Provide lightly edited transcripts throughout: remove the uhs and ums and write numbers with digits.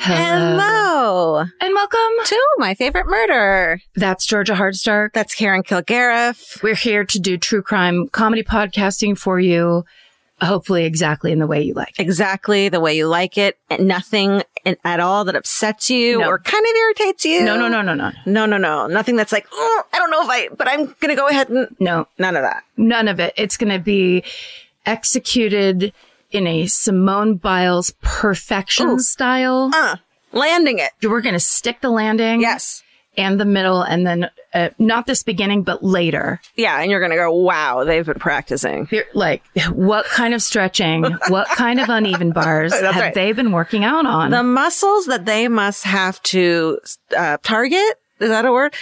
Hello. And welcome to My Favorite Murder. That's Georgia Hardstark. That's Karen Kilgariff. We're here to do true crime comedy podcasting for you, hopefully exactly in the way you like it. Exactly the way you like it. And nothing at all that upsets you or kind of irritates you. No. No. Nothing that's like, oh, I don't know but I'm going to go ahead and... No. None of that. None of it. It's going to be executed in a Simone Biles perfection style. Landing it. We're going to stick the landing. Yes. And the middle, and then not this beginning, but later. Yeah, and you're going to go, wow, they've been practicing. Like, what kind of stretching, what kind of uneven bars have they been working out on? The muscles that they must have to target, is that a word?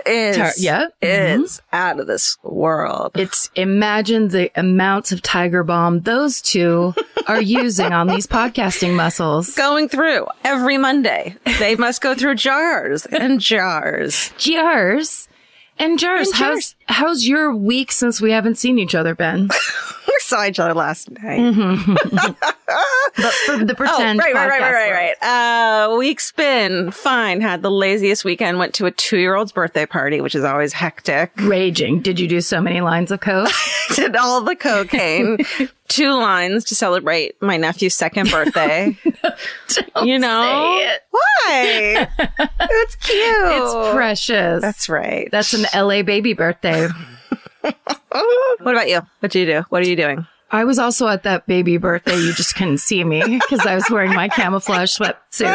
Is out of this world. It's imagine the amounts of Tiger Balm those two are using on these podcasting muscles. Going through every Monday. They must go through jars and jars. Jars and jars. How's your week since we haven't seen each other, Ben? We saw each other last night. Mm-hmm. But for the pretend right. Week's been fine. Had the laziest weekend. Went to a 2-year-old's birthday party, which is always hectic. Raging. Did you do so many lines of coke? Did all the cocaine. 2 lines to celebrate my nephew's 2nd birthday. Don't say it. Why? It's cute. It's precious. That's right. That's an LA baby birthday. What about you? What do you do? What are you doing? I was also at that baby birthday. You just couldn't see me because I was wearing my camouflage sweatsuit.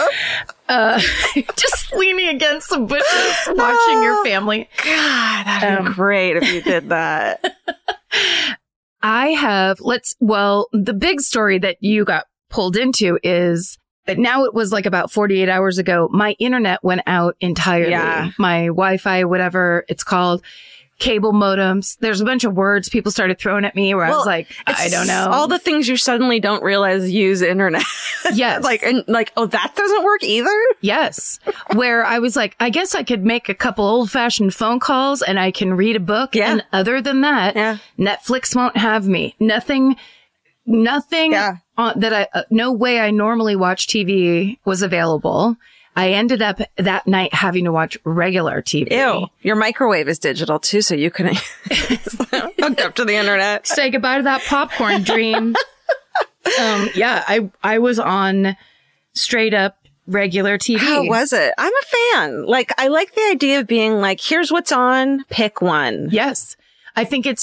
Just leaning against some bushes, watching your family. God, that'd be great if you did that. The big story that you got pulled into is that now it was like about 48 hours ago, my internet went out entirely. Yeah. My Wi-Fi, whatever it's called. Cable modems. There's a bunch of words people started throwing at me where I was like, I don't know. All the things you suddenly don't realize use internet. Yes. Oh, that doesn't work either? Yes. Where I was like, I guess I could make a couple old fashioned phone calls and I can read a book. Yeah. And other than that, Netflix won't have me. Nothing no way I normally watch TV was available. I ended up that night having to watch regular TV. Ew. Your microwave is digital too, so you couldn't hooked up to the internet. Say goodbye to that popcorn dream. I was on straight up regular TV. How was it? I'm a fan. I like the idea of being like, here's what's on, pick one. Yes. I think it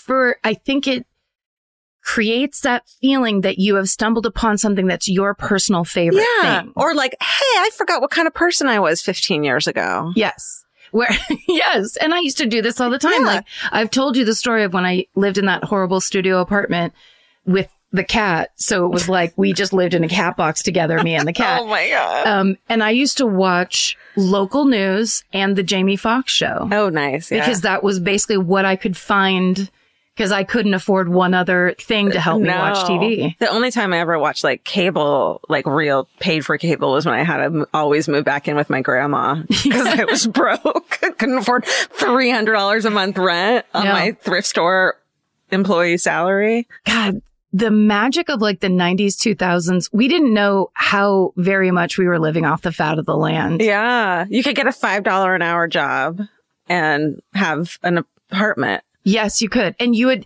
creates that feeling that you have stumbled upon something that's your personal favorite thing. Or hey, I forgot what kind of person I was 15 years ago. Yes. Yes. And I used to do this all the time. Yeah. I've told you the story of when I lived in that horrible studio apartment with the cat. So it was like we just lived in a cat box together, me and the cat. Oh my God. And I used to watch local news and the Jamie Foxx show. Oh, nice. Yeah. Because that was basically what I could find. Because I couldn't afford one other thing to help me watch TV. The only time I ever watched cable, real paid for cable was when I had to always move back in with my grandma because I was broke. Couldn't afford $300 a month rent on my thrift store employee salary. God, the magic of the 90s, 2000s, we didn't know how very much we were living off the fat of the land. Yeah. You could get a $5 an hour job and have an apartment. Yes, you could. And you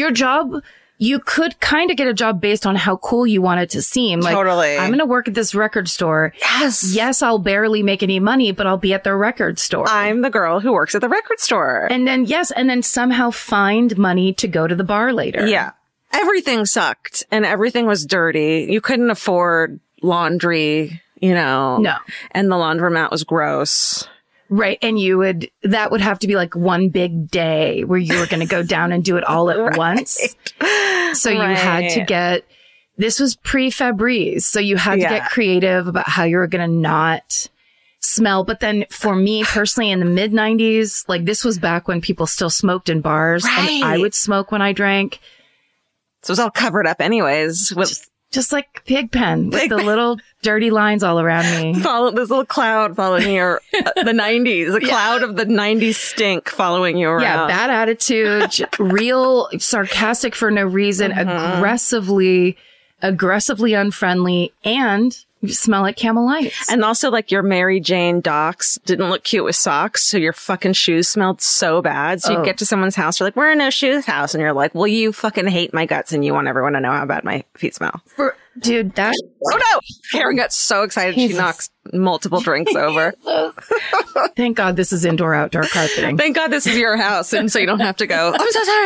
could kind of get a job based on how cool you want it to seem. Totally. I'm going to work at this record store. Yes. Yes, I'll barely make any money, but I'll be at the record store. I'm the girl who works at the record store. And then somehow find money to go to the bar later. Yeah. Everything sucked and everything was dirty. You couldn't afford laundry, No. And the laundromat was gross. Right. And that would have to be one big day where you were going to go down and do it all at once. So you had to this was pre-Febreze. So you had to get creative about how you were going to not smell. But then for me personally in the mid 90s, this was back when people still smoked in bars and I would smoke when I drank. So it was all covered up anyways with just like Pigpen with the little dirty lines all around me. This little cloud following you, the 90s, the cloud of the 90s stink following you around. Yeah, bad attitude, real sarcastic for no reason, aggressively aggressively unfriendly, and you smell like Camel Lights. And also, like, your Mary Jane Docs didn't look cute with socks, so your fucking shoes smelled so bad. So you get to someone's house, you're like, we're in No Shoes house. And you're like, well, you fucking hate my guts and you want everyone to know how bad my feet smell. Dude, that... Oh, no! Karen got so excited, she knocks multiple drinks over. Thank God this is indoor-outdoor carpeting. Thank God this is your house, and so you don't have to go, I'm so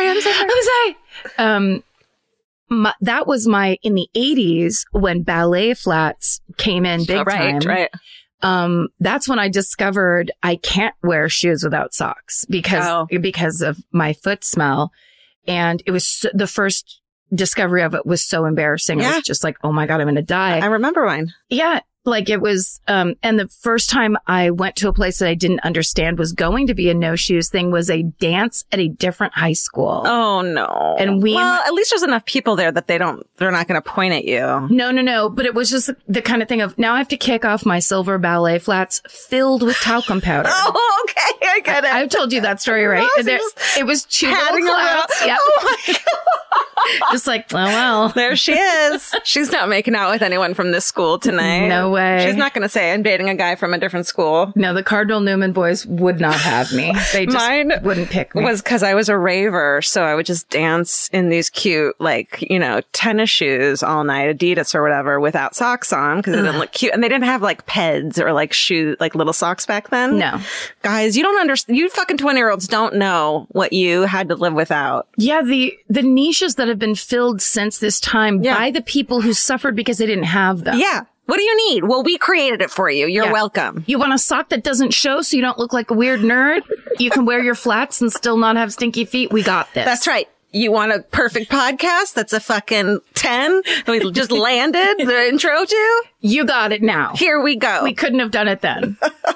sorry. That was in the 80s when ballet flats came in big time. Right. That's when I discovered I can't wear shoes without socks because of my foot smell. And it was the first discovery of it was so embarrassing. Yeah. It was just like, oh my God, I'm going to die. I remember mine. Yeah. Like it was, and the first time I went to a place that I didn't understand was going to be a no shoes thing was a dance at a different high school. Oh no. And well, at least there's enough people there that they're not going to point at you. No. But it was just the kind of thing of now I have to kick off my silver ballet flats filled with talcum powder. Oh, okay. I get it. I've told you that story, right? It was two little clouds. Yeah. Oh my God. Just like, oh, well. There she is. She's not making out with anyone from this school tonight. No way. She's not going to say I'm dating a guy from a different school. No, the Cardinal Newman boys would not have me. They just wouldn't pick me. Was because I was a raver, so I would just dance in these cute, like, tennis shoes all night, Adidas or whatever, without socks on because it didn't look cute. And they didn't have like peds or like shoe, like little socks back then. No. Guys, you don't understand. You fucking 20-year-olds don't know what you had to live without. Yeah, the niches that have been filled since this time by the people who suffered because they didn't have them. Yeah. What do you need? Well, we created it for you. You're welcome. You want a sock that doesn't show so you don't look like a weird nerd? You can wear your flats and still not have stinky feet? We got this. That's right. You want a perfect podcast that's a fucking 10 that we just landed the intro to? You got it now. Here we go. We couldn't have done it then.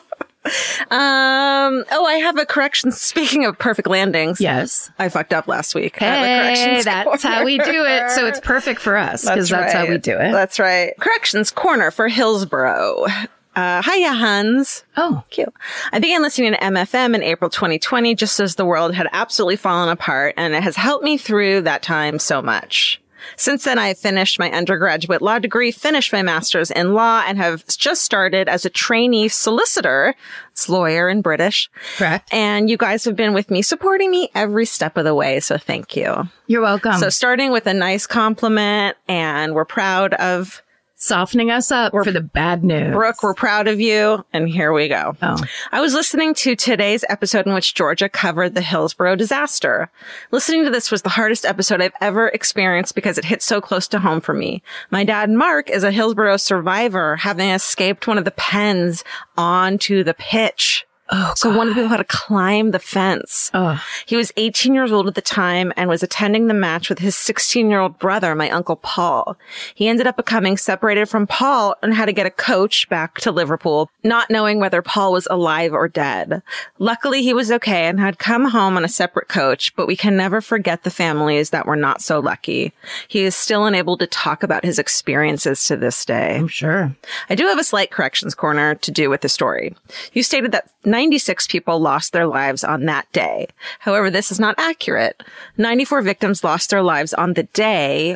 I have a correction. Speaking of perfect landings. Yes. I fucked up last week. Hey, that's how we do it. So it's perfect for us because that's how we do it. That's right. Corrections corner for Hillsborough. Hiya, Huns. Oh, cute. I began listening to MFM in April 2020, just as the world had absolutely fallen apart, and it has helped me through that time so much. Since then, I have finished my undergraduate law degree, finished my master's in law, and have just started as a trainee solicitor. It's lawyer in British. Correct. And you guys have been with me, supporting me every step of the way. So thank you. You're welcome. So starting with a nice compliment, and we're proud of softening us up for the bad news. Brooke, we're proud of you. And here we go. Oh. I was listening to today's episode in which Georgia covered the Hillsborough disaster. Listening to this was the hardest episode I've ever experienced because it hit so close to home for me. My dad, Mark, is a Hillsborough survivor, having escaped one of the pens onto the pitch. Oh, so one of the people had to climb the fence. Oh. He was 18 years old at the time and was attending the match with his 16-year-old brother, my uncle Paul. He ended up becoming separated from Paul and had to get a coach back to Liverpool, not knowing whether Paul was alive or dead. Luckily, he was okay and had come home on a separate coach, but we can never forget the families that were not so lucky. He is still unable to talk about his experiences to this day. I'm sure. I do have a slight corrections corner to do with the story. You stated that 96 people lost their lives on that day. However, this is not accurate. 94 victims lost their lives on the day,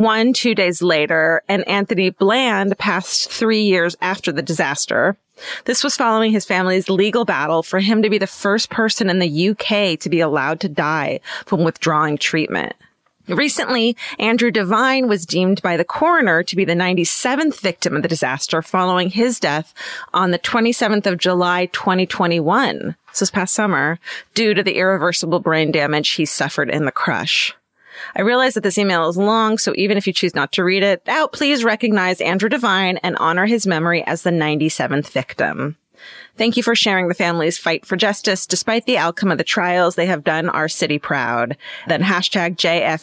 2 days later, and Anthony Bland passed 3 years after the disaster. This was following his family's legal battle for him to be the first person in the UK to be allowed to die from withdrawing treatment. Recently, Andrew Devine was deemed by the coroner to be the 97th victim of the disaster following his death on the 27th of July, 2021. This past summer, due to the irreversible brain damage he suffered in the crush. I realize that this email is long, so even if you choose not to read it out, please recognize Andrew Devine and honor his memory as the 97th victim. Thank you for sharing the family's fight for justice. Despite the outcome of the trials, they have done our city proud. Then hashtag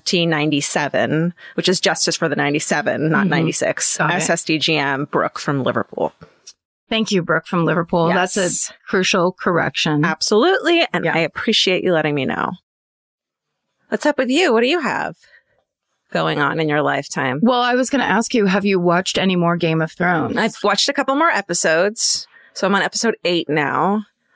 JFT97, which is justice for the 97, not 96. SSDGM, Brooke from Liverpool. Thank you, Brooke from Liverpool. Yes. That's a crucial correction. Absolutely. And I appreciate you letting me know. What's up with you? What do you have going on in your lifetime? Well, I was going to ask you, have you watched any more Game of Thrones? I've watched a couple more episodes. So I'm on episode 8 now.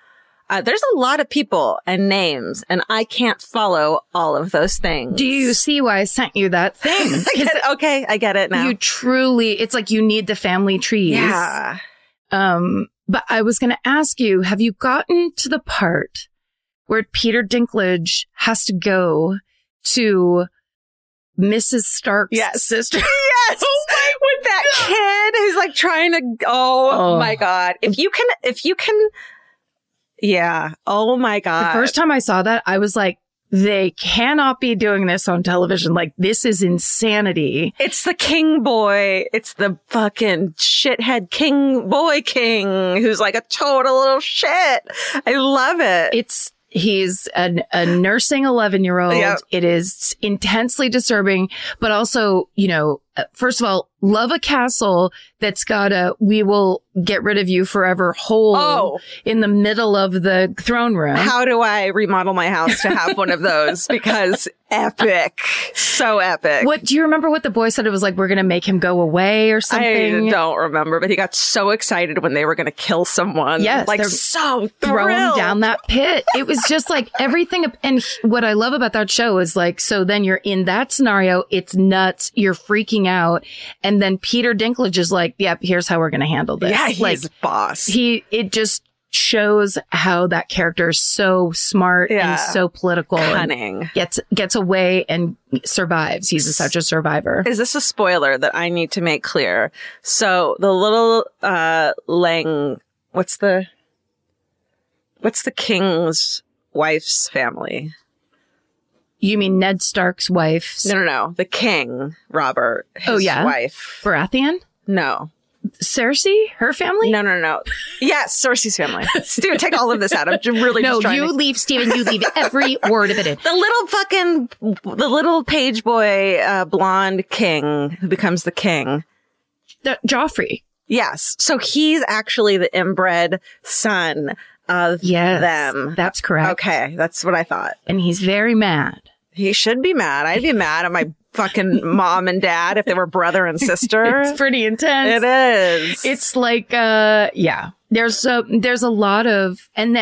There's a lot of people and names, and I can't follow all of those things. Do you see why I sent you that thing? Okay, I get it now. You truly, it's like you need the family trees. Yeah. But I was going to ask you, have you gotten to the part where Peter Dinklage has to go to Mrs. Stark's sister? Yes. With that kid who's like trying to, oh my God. If you can, yeah. Oh my God. The first time I saw that, I was like, they cannot be doing this on television. Like, this is insanity. It's the king boy. It's the fucking shithead king who's like a total little shit. I love it. He's a nursing 11-year-old. Yep. It is intensely disturbing, but also, first of all, love a castle that's got a "we will get rid of you forever" hole in the middle of the throne room. How do I remodel my house to have one of those? Because epic. So epic. What do you remember what the boy said? It was like, we're going to make him go away or something. I don't remember, but he got so excited when they were going to kill someone. Yes. Like, so throw him thrilled. down that pit. It was just like everything. And what I love about that show is like, so then you're in that scenario. It's nuts. You're freaking out. And then Peter Dinklage is like, yep, here's how we're going to handle this. Yeah, he's like, boss. It just shows how that character is so smart and so political. Cunning. And gets away and survives. He's such a survivor. Is this a spoiler that I need to make clear? So the little Lang, what's the king's wife's family? You mean Ned Stark's wife? No. The king, Robert, his wife. Baratheon? No. Cersei? Her family? No. Yes, Cersei's family. Steven, take all of this out. I'm really just trying to... leave, Steven. You leave every word of it in. The little page boy, blonde king who becomes the king. Joffrey. Yes. So he's actually the inbred son of them. That's correct. Okay. That's what I thought. And he's very mad. He should be mad. I'd be mad at my fucking mom and dad if they were brother and sister. It's pretty intense. It is. It's like, there's a lot of, and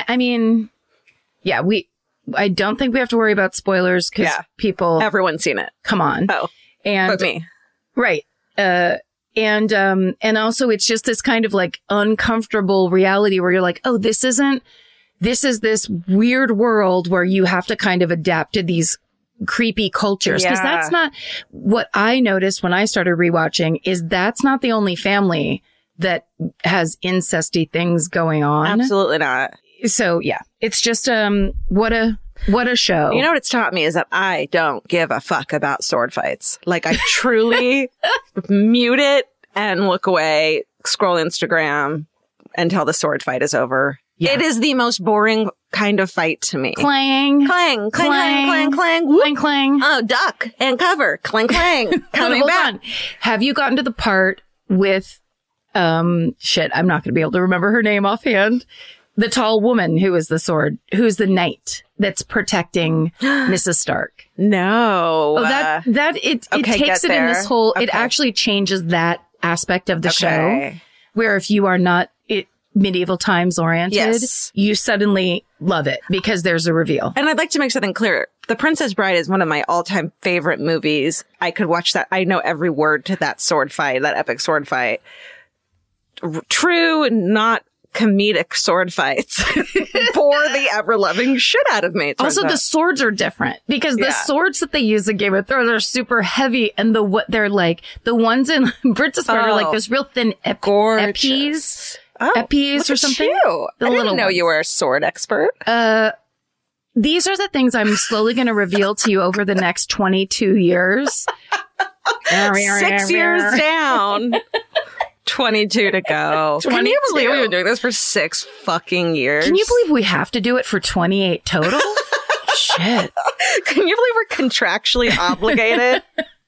I don't think we have to worry about spoilers because everyone's seen it. Come on. Oh, and but me. Right. And also it's just this kind of like uncomfortable reality where you're like, oh, this is this weird world where you have to kind of adapt to these creepy cultures. Because that's not what I noticed when I started rewatching is that's not the only family that has incesty things going on. Absolutely not. So yeah, it's just, what a show. You know what it's taught me is that I don't give a fuck about sword fights. Like I truly mute it and look away, scroll Instagram until the sword fight is over. Yeah. It is the most boring kind of fight to me. Clang. Clang, clang, clang, clang, clang. Clang, clang. Oh, duck and cover. Clang, clang. Coming back. On. Have you gotten to the part with, I'm not going to be able to remember her name offhand. The tall woman who's the knight that's protecting Mrs. Stark. No. It takes it in this whole, it actually changes that aspect of the show where if you are not medieval times oriented, you suddenly love it because there's a reveal. And I'd like to make something clear. The Princess Bride is one of my all-time favorite movies. I could watch that. I know every word to that sword fight, that epic sword fight. True, not comedic sword fights bore the ever-loving shit out of me. Also, the swords are different because the swords that they use in Game of Thrones are super heavy, and they're like the ones in Princess Bride are like those real thin epis. Epis or something. I didn't know you were a sword expert. These are the things I'm slowly going to reveal to you over the next 22 years. 6 years down. 22 to go. 22. Can you believe we've been doing this for 6 fucking years? Can you believe we have to do it for 28 total? Shit. Can you believe we're contractually obligated?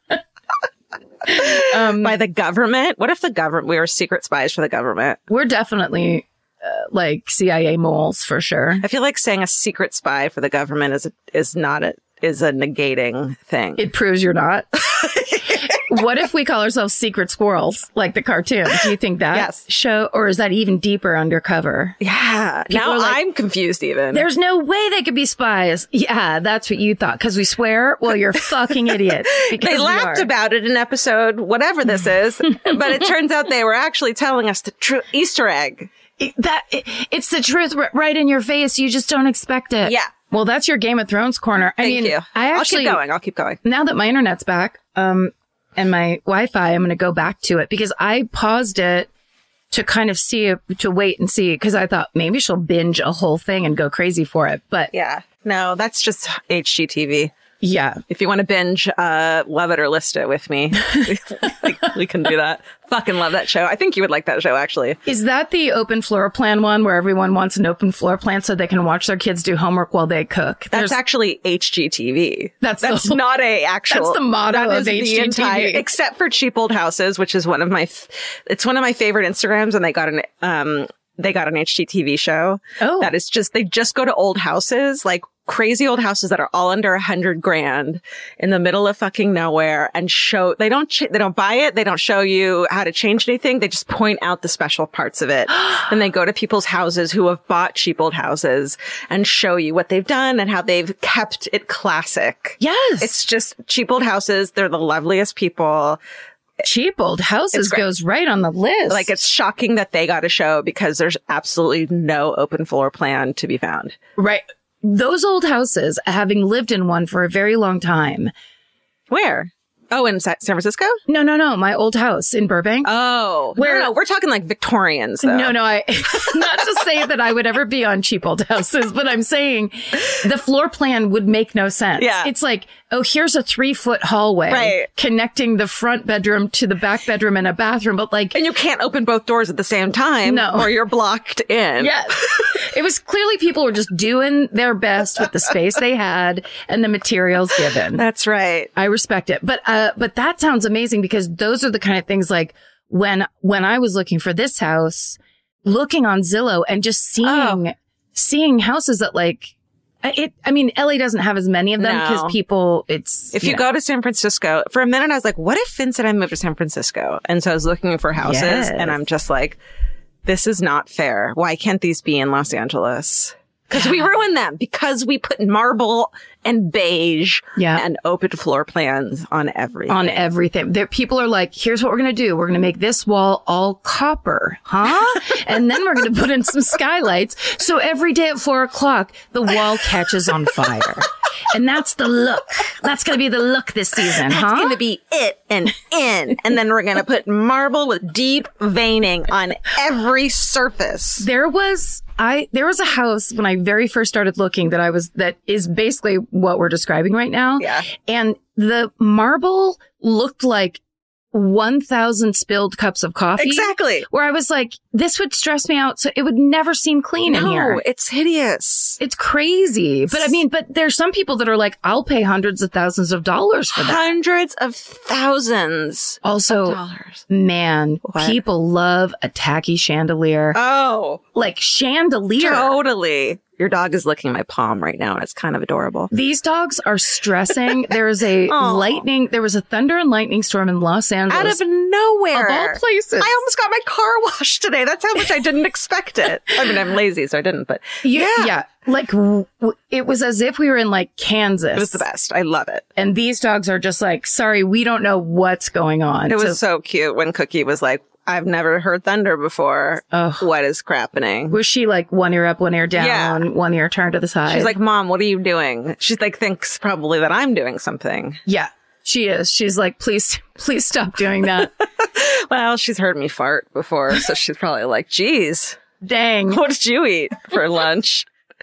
By the government? What if we were secret spies for the government? We're definitely like CIA moles for sure. I feel like saying a secret spy for the government is a negating thing. It proves you're not. What if we call ourselves Secret Squirrels, like the cartoon? Do you think that show, or is that even deeper undercover? Yeah. People now I'm confused even. There's no way they could be spies. Yeah, that's what you thought. Because we swear? Well, you're fucking idiots. They laughed about it in episode whatever this is, but it turns out they were actually telling us the true Easter egg. It's the truth right in your face. You just don't expect it. Yeah. Well, that's your Game of Thrones corner. Thank you. I'll keep going. Now that my internet's back, and my Wi-Fi, I'm going to go back to it because I paused it to kind of to wait and see, because I thought maybe she'll binge a whole thing and go crazy for it. But yeah, no, that's just HGTV. Yeah. If you want to binge, love it or list it with me. we can do that. Fucking love that show. I think you would like that show, actually. Is that the open floor plan one where everyone wants an open floor plan so they can watch their kids do homework while they cook? That's actually HGTV. That's not a actual. That's the motto of HGTV. Except for Cheap Old Houses, which is one of my favorite Instagrams, and they got an HGTV show. Oh. That is just, they just go to old houses, like crazy old houses that are all under $100,000 in the middle of fucking nowhere, and they don't buy it. They don't show you how to change anything. They just point out the special parts of it. Then they go to people's houses who have bought cheap old houses and show you what they've done and how they've kept it classic. Yes. It's just Cheap Old Houses. They're the loveliest people. Cheap Old Houses goes right on the list. Like, it's shocking that they got a show because there's absolutely no open floor plan to be found. Right. Those old houses, having lived in one for a very long time. Where? Oh, in San Francisco? No. My old house in Burbank. Oh. No, we're talking like Victorians, though. No, not to say that I would ever be on Cheap Old Houses, but I'm saying the floor plan would make no sense. Yeah. It's like, oh, here's a 3-foot hallway connecting the front bedroom to the back bedroom and a bathroom, but like... And you can't open both doors at the same time. No. Or you're blocked in. Yes. It was clearly people were just doing their best with the space they had and the materials given. That's right. I respect it. But that sounds amazing, because those are the kind of things like when I was looking for this house, looking on Zillow and just seeing houses that like, LA doesn't have as many of them because people, if you go to San Francisco, for a minute I was like, what if Vince and I moved to San Francisco? And so I was looking for houses and I'm just like, this is not fair. Why can't these be in Los Angeles? Because we ruin them, because we put marble and beige and open floor plans on everything. On everything. People are like, here's what we're going to do. We're going to make this wall all copper. Huh? And then we're going to put in some skylights. So every day at 4:00, the wall catches on fire. And that's the look. That's going to be the look this season, huh? That's going to be it and in. And then we're going to put marble with deep veining on every surface. There was a house when I very first started looking that is basically what we're describing right now. Yeah. And the marble looked like 1,000 spilled cups of coffee. Exactly. Where I was like, this would stress me out. So it would never seem clean in here. No, it's hideous. It's crazy. But but there's some people that are like, I'll pay hundreds of thousands of dollars for that. Hundreds of thousands also, of dollars. Man, people love a tacky chandelier. Oh. Like chandelier. Totally. Your dog is licking my palm right now, and it's kind of adorable. These dogs are stressing. There is a there was a thunder and lightning storm in Los Angeles. Out of nowhere. Of all places. I almost got my car washed today. That's how much I didn't expect it. I mean, I'm lazy, so I didn't, but yeah. Like, it was as if we were in like Kansas. It was the best. I love it. And these dogs are just like, sorry, we don't know what's going on. It was so cute when Cookie was like, I've never heard thunder before. What is crappening? Was she like one ear up, one ear down, one ear turned to the side? She's like, Mom, what are you doing? She's like, thinks probably that I'm doing something. Yeah, she is. She's like, please stop doing that. Well, she's heard me fart before, so she's probably like, geez. Dang. What did you eat for lunch?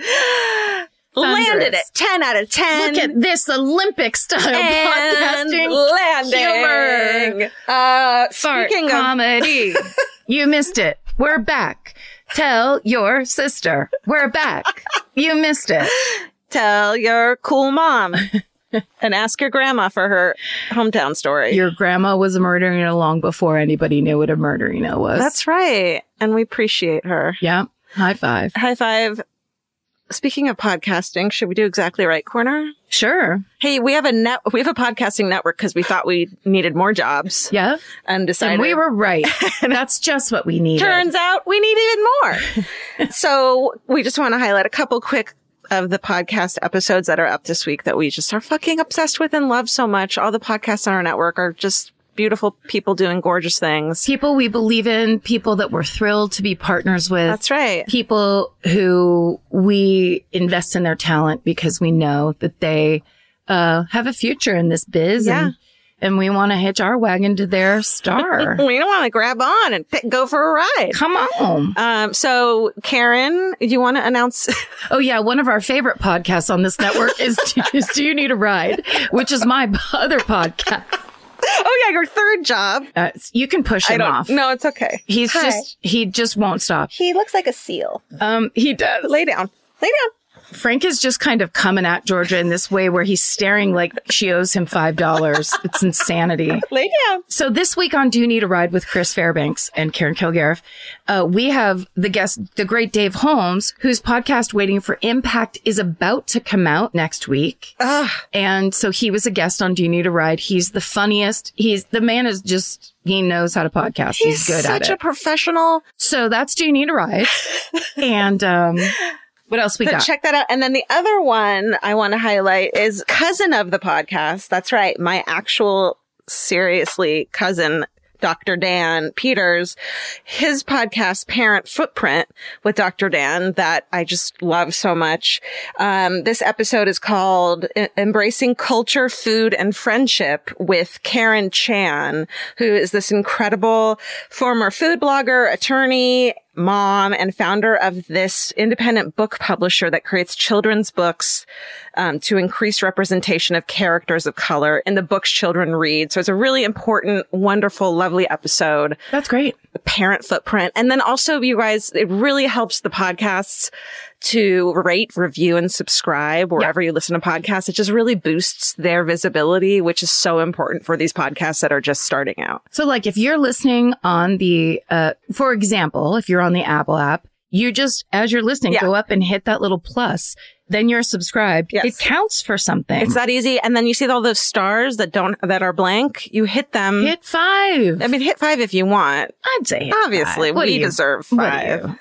Landed it. 10 out of 10. Look at this Olympic style podcasting. Landing. Humor. Speaking of comedy. You missed it. We're back. Tell your sister. We're back. You missed it. Tell your cool mom. And ask your grandma for her hometown story. Your grandma was a murderino long before anybody knew what a murderino was. That's right. And we appreciate her. Yeah. High five. High five. speaking of podcasting, should we do Exactly Right Corner? Sure. Hey, we have a podcasting network because we thought we needed more jobs. Yeah. And decided. And we were right. That's just what we needed. Turns out we need even more. So we just want to highlight a couple quick of the podcast episodes that are up this week that we just are fucking obsessed with and love so much. All the podcasts on our network are just beautiful people doing gorgeous things. People we believe in, people that we're thrilled to be partners with. That's right. People who we invest in their talent because we know that they have a future in this biz. Yeah. And we want to hitch our wagon to their star. We don't want to grab on and go for a ride. Come on. So Karen, do you want to announce? Oh yeah. One of our favorite podcasts on this network is Do You Need a Ride, which is my other podcast. Oh yeah, your third job. You can push him off. No, it's okay. He just won't stop. He looks like a seal. He does. Lay down. Lay down. Frank is just kind of coming at Georgia in this way where he's staring like she owes him $5. It's insanity. Lay down. So this week on Do You Need a Ride with Chris Fairbanks and Karen Kilgariff, we have the guest, the great Dave Holmes, whose podcast Waiting for Impact is about to come out next week. And so he was a guest on Do You Need a Ride. He's the funniest. The man is just, he knows how to podcast. He's good at it. He's such a professional. So that's Do You Need a Ride? And, what else we got? Check that out. And then the other one I want to highlight is cousin of the podcast. That's right. My actual, seriously, cousin, Dr. Dan Peters, his podcast, Parent Footprint with Dr. Dan, that I just love so much. This episode is called Embracing Culture, Food, and Friendship with Karen Chan, who is this incredible former food blogger, attorney, mom, and founder of this independent book publisher that creates children's books to increase representation of characters of color in the books children read. So it's a really important, wonderful, lovely episode. That's great. Parent Footprint. And then also, you guys, it really helps the podcasts to rate, review, and subscribe wherever you listen to podcasts. It just really boosts their visibility, which is so important for these podcasts that are just starting out. So like if you're listening on the, for example, if you're on the Apple app, you just, as you're listening, go up and hit that little plus. Then you're subscribed. Yes. It counts for something. It's that easy. And then you see all those stars that are blank. You hit them. Hit 5. I mean, hit 5 if you want. I'd say hit obviously 5. We deserve 5.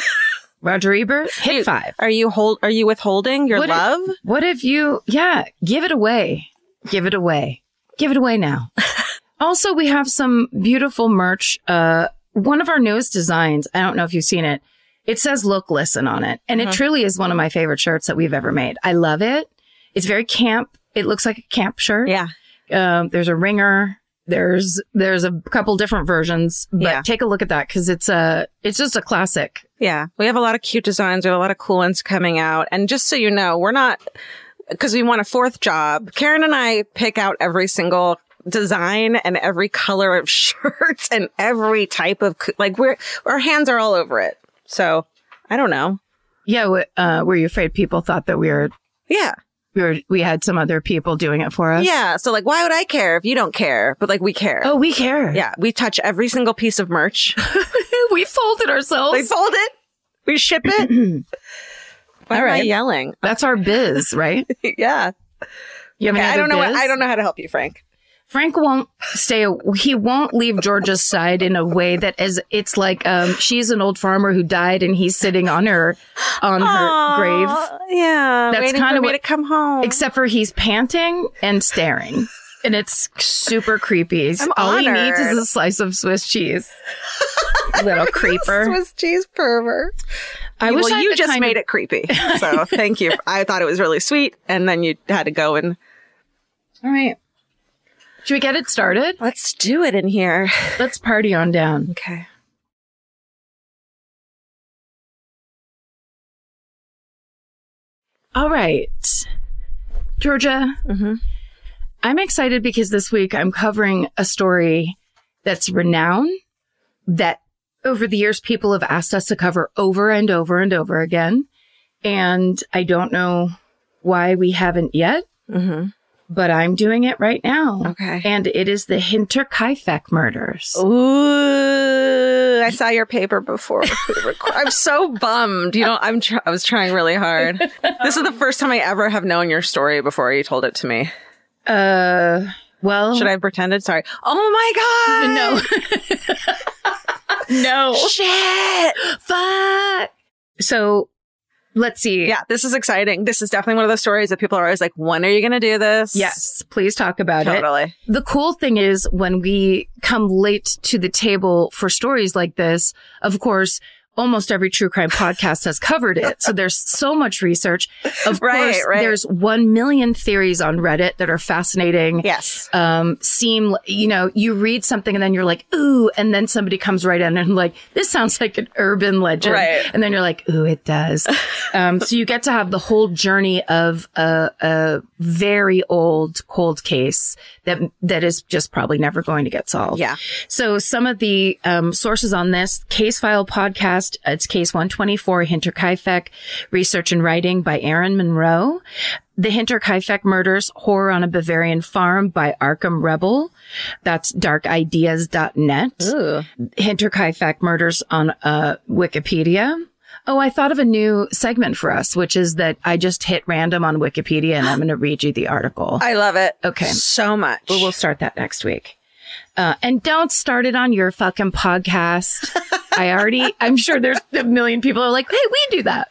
Roger Ebert, hit 5. Are you withholding your love? What if you, give it away. Give it away. Give it away now. Also, we have some beautiful merch. One of our newest designs, I don't know if you've seen it. It says "Look, Listen" on it. And it truly is one of my favorite shirts that we've ever made. I love it. It's very camp. It looks like a camp shirt. Yeah. There's a ringer. There's a couple different versions, but take a look at that because it's just a classic. Yeah. We have a lot of cute designs. We have a lot of cool ones coming out. And just so you know, we're not, because we want a fourth job. Karen and I pick out every single design and every color of shirts and every type of, our hands are all over it. So I don't know. Yeah. Were you afraid people thought that we had some other people doing it for us? Yeah. So why would I care if you don't care? But we care. Oh, we care. Yeah. We touch every single piece of merch. We fold it ourselves. We fold it. We ship it. Why am I yelling? That's our biz, right? Yeah. I don't know how to help you, Frank. Frank won't he won't leave Georgia's side in a way that it's like, she's an old farmer who died and he's sitting on her grave. Yeah. That's kind of me to come home. Except for he's panting and staring. And it's super creepy. All he needs is a slice of Swiss cheese. Little creeper. Swiss cheese pervert. You just made it creepy. So thank you. I thought it was really sweet. And then you had to go and. All right. Should we get it started? Let's do it in here. Let's party on down. Okay. All right. Georgia, I'm excited because this week I'm covering a story that's renowned, that over the years people have asked us to cover over and over and over again. And I don't know why we haven't yet. but I'm doing it right now. Okay. And it is the Hinterkaifeck murders. Ooh, I saw your paper before. I'm so bummed. You know, I was trying really hard. This is the first time I ever have known your story before you told it to me. Well, should I have pretended? Sorry. Oh my God. No. No. Shit. Fuck. So let's see. Yeah, this is exciting. This is definitely one of those stories that people are always like, when are you going to do this? Yes, please talk about it. Totally. The cool thing is when we come late to the table for stories like this, of course, almost every true crime podcast has covered it. So there's so much research. Of course, there's 1 million theories on Reddit that are fascinating. Yes. You read something and then you're like, ooh, and then somebody comes right in and like, this sounds like an urban legend. Right. And then you're like, ooh, it does. So you get to have the whole journey of a very old cold case that is just probably never going to get solved. Yeah. So some of the sources on this Case File podcast, it's Case 124, Hinterkaifeck, Research and Writing by Aaron Monroe. The Hinterkaifeck Murders, Horror on a Bavarian Farm by Arkham Rebel. That's darkideas.net. Ooh. Hinterkaifeck Murders on Wikipedia. Oh, I thought of a new segment for us, which is that I just hit random on Wikipedia and I'm going to read you the article. I love it. Okay. So much. Well, we'll start that next week. And don't start it on your fucking podcast. I'm sure there's a million people who are like, hey, we do that.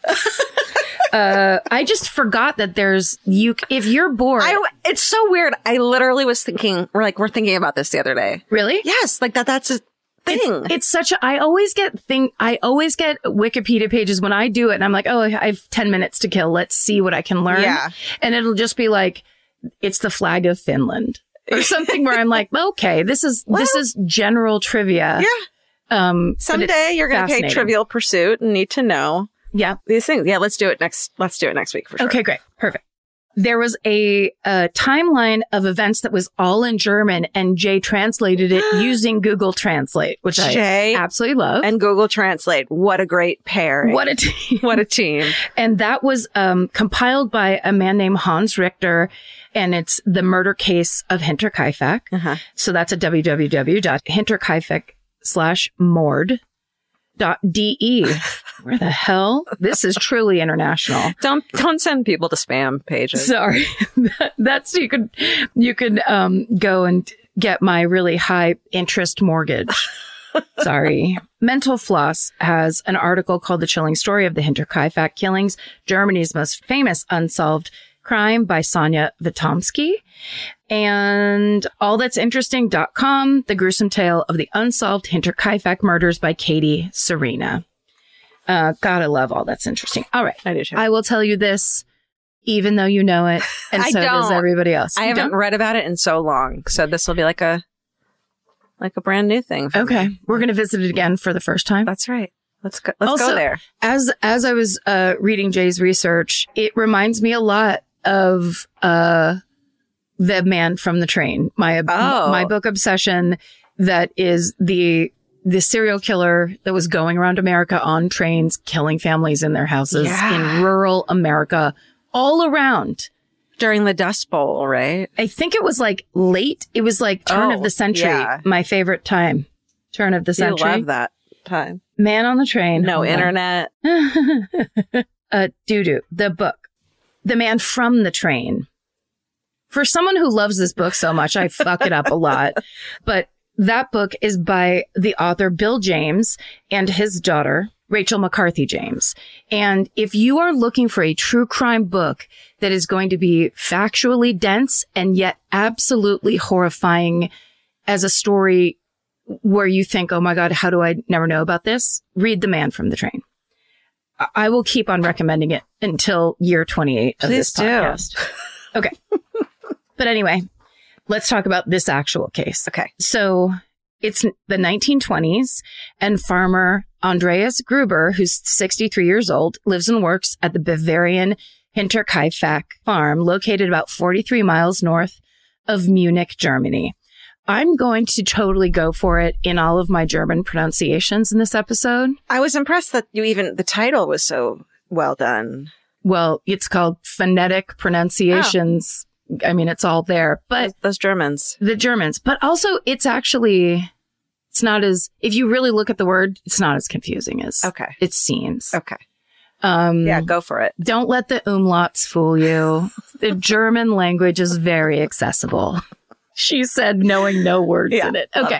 I just forgot that if you're bored. It's so weird. I literally was thinking, we're thinking about this the other day. Really? Yes. Like that's a thing. It's such I always get Wikipedia pages when I do it and I'm like, oh, I have 10 minutes to kill. Let's see what I can learn. Yeah. And it'll just be like, it's the flag of Finland or something where I'm like, okay, this is general trivia. Yeah. Someday you're going to pay Trivial Pursuit and need to know. Yeah. These things. Yeah. Let's do it next week for sure. Okay, great. Perfect. There was a timeline of events that was all in German and Jay translated it using Google Translate, which I absolutely love. And Google Translate. What a great pair. What a team. What a team. And that was compiled by a man named Hans Richter. And it's the murder case of Hinterkaifeck. Uh-huh. So that's at www.hinterkaifeck/mord.de. Where the hell? This is truly international. Don't send people to spam pages. Sorry. That's you could go and get my really high interest mortgage. Sorry. Mental Floss has an article called The Chilling Story of the Hinterkaifeck Killings, Germany's Most Famous Unsolved Crime by Sonja Vitomsky. And allthat'sinteresting.com, The Gruesome Tale of the Unsolved Hinterkaifeck Murders by Katie Serena. Gotta love All That's Interesting. All right. I do too. I will tell you this, even though you know it, and so does everybody else. I haven't read about it in so long, so this will be like a brand new thing for me. We're going to visit it again for the first time. That's right. Let's go there. As I was reading Jay's research, it reminds me a lot of The Man from the Train, my book obsession that is the serial killer that was going around America on trains, killing families in their houses in rural America, all around. During the Dust Bowl, right? I think it was like late. It was like turn of the century. Yeah. My favorite time. Turn of the century. I love that time. Man on the Train. No internet. Doo-doo. The book. The Man from the Train. For someone who loves this book so much, I fuck it up a lot. But that book is by the author Bill James and his daughter, Rachel McCarthy James. And if you are looking for a true crime book that is going to be factually dense and yet absolutely horrifying as a story where you think, oh my God, how do I never know about this? Read The Man from the Train. I will keep on recommending it until year 28 of this podcast. Okay. But anyway, let's talk about this actual case. Okay. So it's the 1920s and farmer Andreas Gruber, who's 63 years old, lives and works at the Bavarian Hinterkaifeck farm located about 43 miles north of Munich, Germany. I'm going to totally go for it in all of my German pronunciations in this episode. I was impressed that the title was so well done. Well, it's called Phonetic Pronunciations I mean, it's all there. But those Germans. The Germans. But also, it's not as, if you really look at the word, it's not as confusing as it seems. Okay. Yeah, go for it. Don't let the umlauts fool you. The German language is very accessible. She said, knowing no words in it. Okay.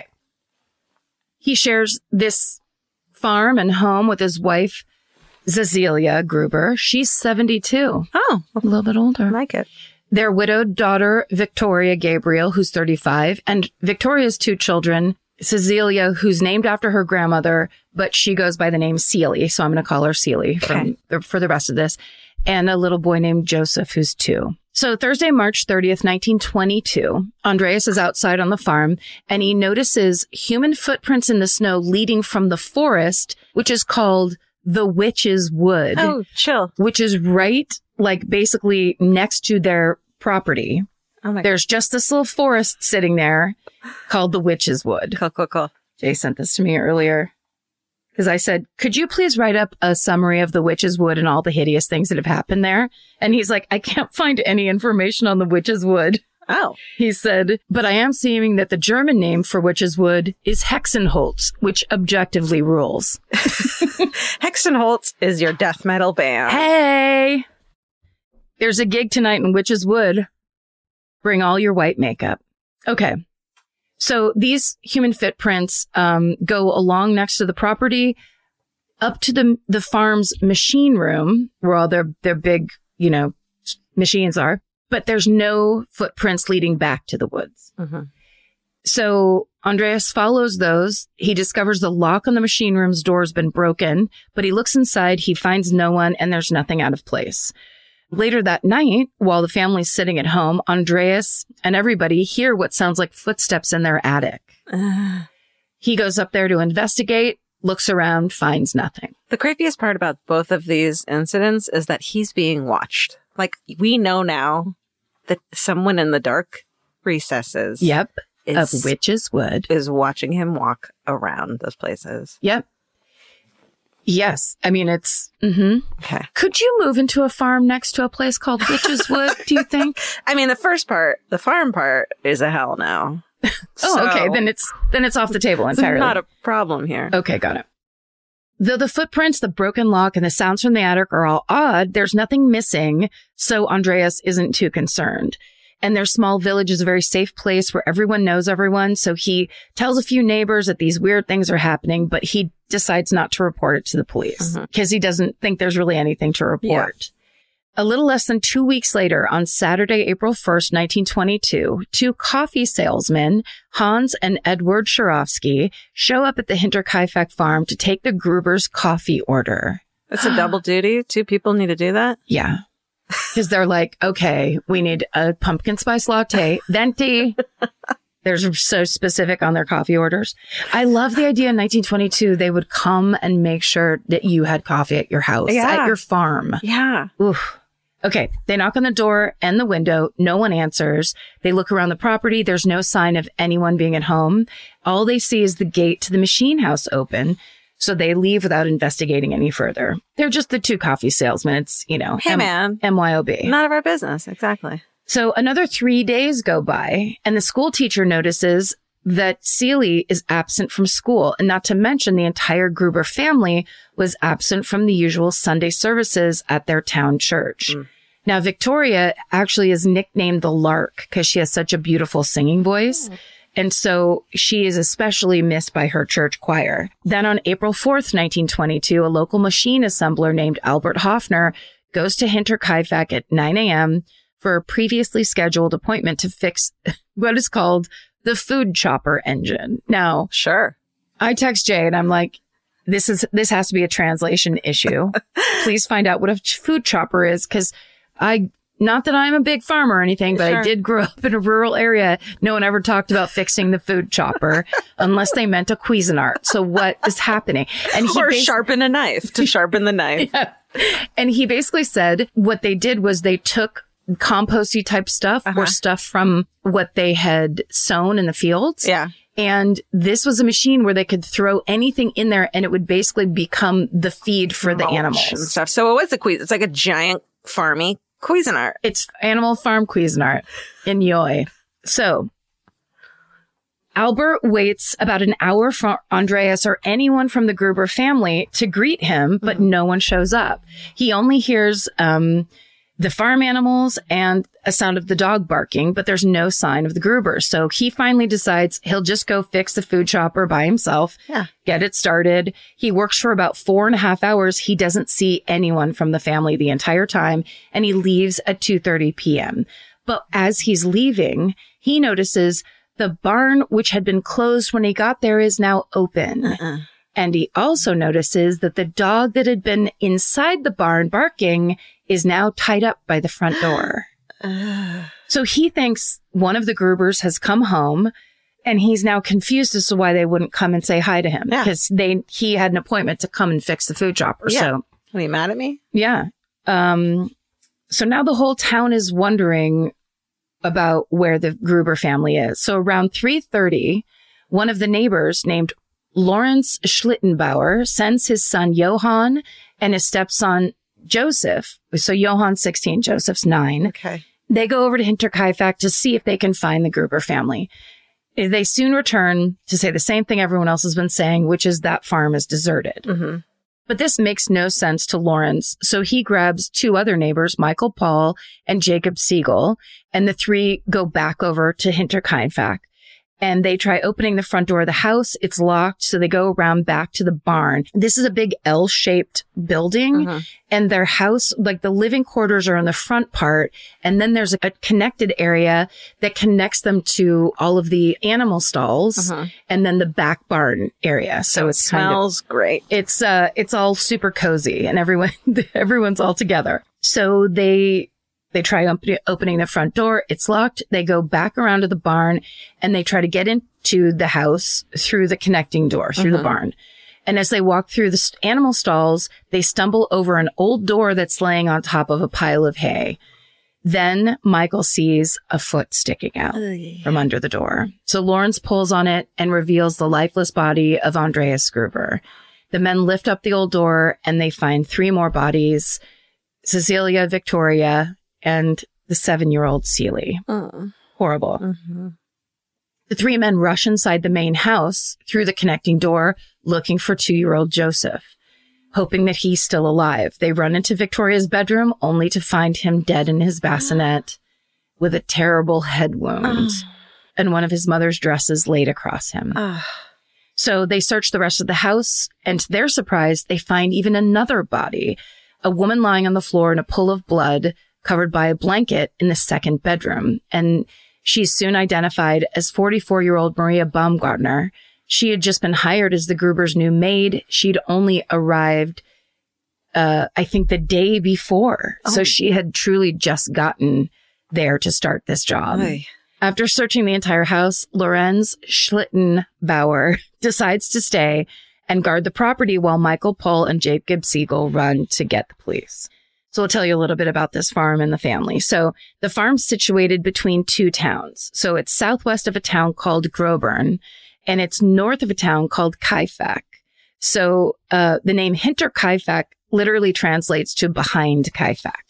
He shares this farm and home with his wife, Cecilia Gruber. She's 72. Oh, a little bit older. I like it. Their widowed daughter, Victoria Gabriel, who's 35, and Victoria's 2 children, Cecilia, who's named after her grandmother, but she goes by the name Celie. So I'm going to call her Celie for the rest of this. And a little boy named Joseph, who's 2. So Thursday, March 30th, 1922, Andreas is outside on the farm and he notices human footprints in the snow leading from the forest, which is called the Witch's Wood. Oh, chill. Which is right, like basically next to their property. Oh my There's just this little forest sitting there called the Witch's Wood. Cool. Jay sent this to me earlier because I said, could you please write up a summary of the Witch's Wood and all the hideous things that have happened there? And he's like, I can't find any information on the Witch's Wood. Oh. He said, but I am seeing that the German name for Witch's Wood is Hexenholz, which objectively rules. Hexenholz is your death metal band. Hey! There's a gig tonight in Witch's Wood. Bring all your white makeup. Okay. So these human footprints go along next to the property up to the farm's machine room where all their big, machines are. But there's no footprints leading back to the woods. Mm-hmm. So Andreas follows those. He discovers the lock on the machine room's door has been broken, but he looks inside. He finds no one and there's nothing out of place. Later that night, while the family's sitting at home, Andreas and everybody hear what sounds like footsteps in their attic. He goes up there to investigate, looks around, finds nothing. The creepiest part about both of these incidents is that he's being watched. Like, we know now that someone in the dark recesses of Witch's Wood is watching him walk around those places. Yep. Yes. I mean, it's... Mm-hmm. Okay. Could you move into a farm next to a place called Witch's Wood, do you think? I mean, the first part, the farm part, is a hell no. Okay. Then it's off the table entirely. It's not a problem here. Okay, got it. Though the footprints, the broken lock, and the sounds from the attic are all odd, there's nothing missing, so Andreas isn't too concerned. And their small village is a very safe place where everyone knows everyone, so he tells a few neighbors that these weird things are happening, but he decides not to report it to the police because he doesn't think there's really anything to report. Yeah. A little less than 2 weeks later, on Saturday, April 1st, 1922, 2 coffee salesmen, Hans and Edward Sharofsky, show up at the Hinterkaifeck farm to take the Gruber's coffee order. That's a double duty? 2 people need to do that? Yeah. Because they're like, okay, we need a pumpkin spice latte, venti. They're so specific on their coffee orders. I love the idea in 1922, they would come and make sure that you had coffee at your house, at your farm. Yeah. Oof. Okay. They knock on the door and the window. No one answers. They look around the property. There's no sign of anyone being at home. All they see is the gate to the machine house open. So they leave without investigating any further. They're just the 2 coffee salesmen. It's, hey, man. MYOB. None of our business. Exactly. So another 3 days go by and the school teacher notices that Celie is absent from school. And not to mention the entire Gruber family was absent from the usual Sunday services at their town church. Now, Victoria actually is nicknamed the Lark because she has such a beautiful singing voice. And so she is especially missed by her church choir. Then on April 4th, 1922, a local machine assembler named Albert Hoffner goes to Hinterkaifeck at 9 a.m. for a previously scheduled appointment to fix what is called the food chopper engine. Now, sure. I text Jay and I'm like, this has to be a translation issue. Please find out what a food chopper is, because not that I'm a big farmer or anything, but I did grow up in a rural area. No one ever talked about fixing the food chopper unless they meant a Cuisinart. So what is happening? And or sharpen a knife to sharpen the knife. Yeah. And he basically said what they did was they took composty type stuff or stuff from what they had sown in the fields. Yeah. And this was a machine where they could throw anything in there and it would basically become the feed for the animals and stuff. So it was it's like a giant farmy Cuisinart. It's Animal Farm Cuisinart in Yoy. So Albert waits about an hour for Andreas or anyone from the Gruber family to greet him, but no one shows up. He only hears the farm animals and a sound of the dog barking, but there's no sign of the Grubers. So he finally decides he'll just go fix the food chopper by himself, get it started. He works for about 4.5 hours. He doesn't see anyone from the family the entire time, and he leaves at 2:30 p.m. But as he's leaving, he notices the barn, which had been closed when he got there, is now open. And he also notices that the dog that had been inside the barn barking is now tied up by the front door. So he thinks one of the Grubers has come home, and he's now confused as to why they wouldn't come and say hi to him, because he had an appointment to come and fix the food chopper. So, are you mad at me? Yeah. So now the whole town is wondering about where the Gruber family is. So around 3:30, one of the neighbors named Lawrence Schlittenbauer sends his son Johann and his stepson Joseph. So Johann's 16, Joseph's 9. Okay. They go over to Hinterkaifeck to see if they can find the Gruber family. They soon return to say the same thing everyone else has been saying, which is that farm is deserted. But this makes no sense to Lawrence, so he grabs 2 other neighbors, Michael Paul and Jacob Siegel, and the 3 go back over to Hinterkaifeck. And they try opening the front door of the house. It's locked, so they go around back to the barn. This is a big L-shaped building, and their house, like the living quarters are in the front part, and then there's a connected area that connects them to all of the animal stalls, and then the back barn area. So it smells great. It's all super cozy, and everyone's all together. So they try opening the front door. It's locked. They go back around to the barn, and they try to get into the house through the connecting door, through the barn. And as they walk through the animal stalls, they stumble over an old door that's laying on top of a pile of hay. Then Michael sees a foot sticking out from under the door. So Lawrence pulls on it and reveals the lifeless body of Andreas Gruber. The men lift up the old door, and they find 3 more bodies: Cecilia, Victoria, and the 7-year-old Seeley. Horrible. The 3 men rush inside the main house through the connecting door, looking for 2-year-old Joseph, hoping that he's still alive. They run into Victoria's bedroom, only to find him dead in his bassinet with a terrible head wound and one of his mother's dresses laid across him. So they search the rest of the house, and to their surprise, they find even another body, a woman lying on the floor in a pool of blood, covered by a blanket in the second bedroom. And she's soon identified as 44-year-old Maria Baumgartner. She had just been hired as the Gruber's new maid. She'd only arrived, I think, the day before. So she had truly just gotten there to start this job. After searching the entire house, Lorenz Schlittenbauer decides to stay and guard the property while Michael Paul and Jacob Siegel run to get the police. So I'll tell you a little bit about this farm and the family. So the farm's situated between 2 towns. So it's southwest of a town called Grobern, and it's north of a town called Kaifeck. So the name Hinterkaifeck literally translates to behind Kaifeck.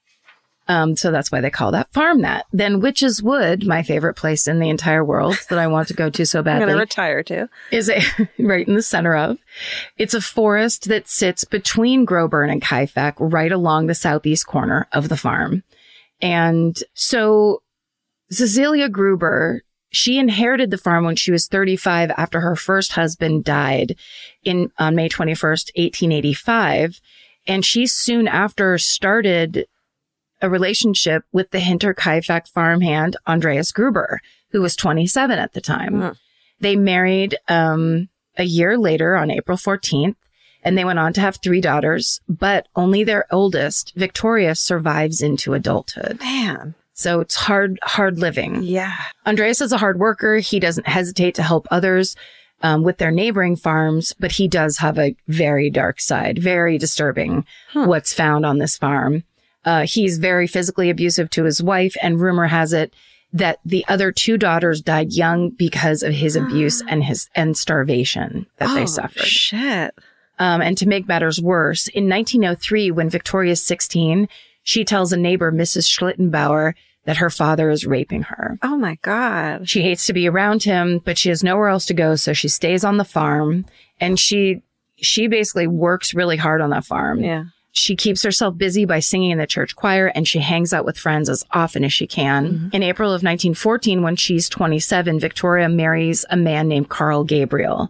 So that's why they call that farm that. Then Witch's Wood, my favorite place in the entire world that I want to go to so badly. I'm going to retire to. Is right in the center of. It's a forest that sits between Grobern and Kaifeck, right along the southeast corner of the farm. And so Cecilia Gruber, she inherited the farm when she was 35 after her first husband died on May 21st, 1885. And she soon after started a relationship with the Hinterkaifeck farmhand, Andreas Gruber, who was 27 at the time. They married a year later on April 14th, and they went on to have 3 daughters, but only their oldest, Victoria, survives into adulthood. Man. So it's hard living. Yeah. Andreas is a hard worker. He doesn't hesitate to help others with their neighboring farms, but he does have a very dark side, very disturbing what's found on this farm. He's very physically abusive to his wife, and rumor has it that the other 2 daughters died young because of his abuse and starvation that they suffered. Shit. And to make matters worse, in 1903, when Victoria's 16, she tells a neighbor, Mrs. Schlittenbauer, that her father is raping her. Oh my God. She hates to be around him, but she has nowhere else to go. So she stays on the farm, and she basically works really hard on that farm. Yeah. She keeps herself busy by singing in the church choir, and she hangs out with friends as often as she can. Mm-hmm. In April of 1914, when she's 27, Victoria marries a man named Carl Gabriel.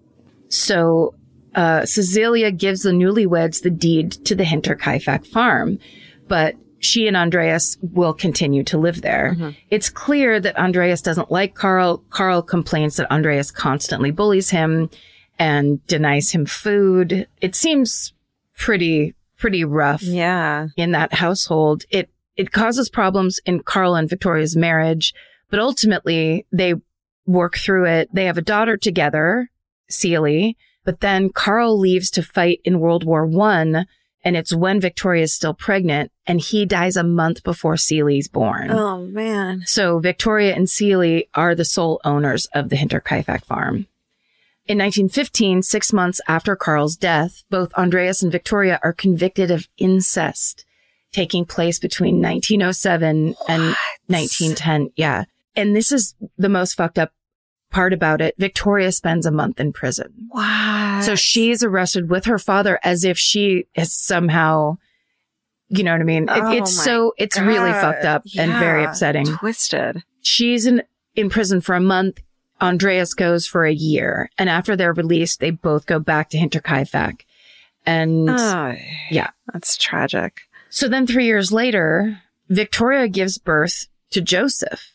So Cecilia gives the newlyweds the deed to the Hinterkaifeck farm, but she and Andreas will continue to live there. Mm-hmm. It's clear that Andreas doesn't like Carl. Carl complains that Andreas constantly bullies him and denies him food. It seems pretty rough. Yeah. In that household. It causes problems in Carl and Victoria's marriage, but ultimately they work through it. They have a daughter together, Celie, but then Carl leaves to fight in World War I, and it's when Victoria is still pregnant, and he dies a month before Celie's born. Oh, man. So Victoria and Celie are the sole owners of the Hinterkaifeck farm. In 1915, 6 months after Carl's death, both Andreas and Victoria are convicted of incest taking place between 1907 and 1910. Yeah. And this is the most fucked up part about it. Victoria spends a month in prison. Wow. So she's arrested with her father as if she is somehow, you know what I mean? It's really fucked up and very upsetting. Twisted. She's in prison for a month. Andreas goes for a year. And after they're released, they both go back to Hinterkaifeck. And yeah. That's tragic. So then 3 years later, Victoria gives birth to Joseph.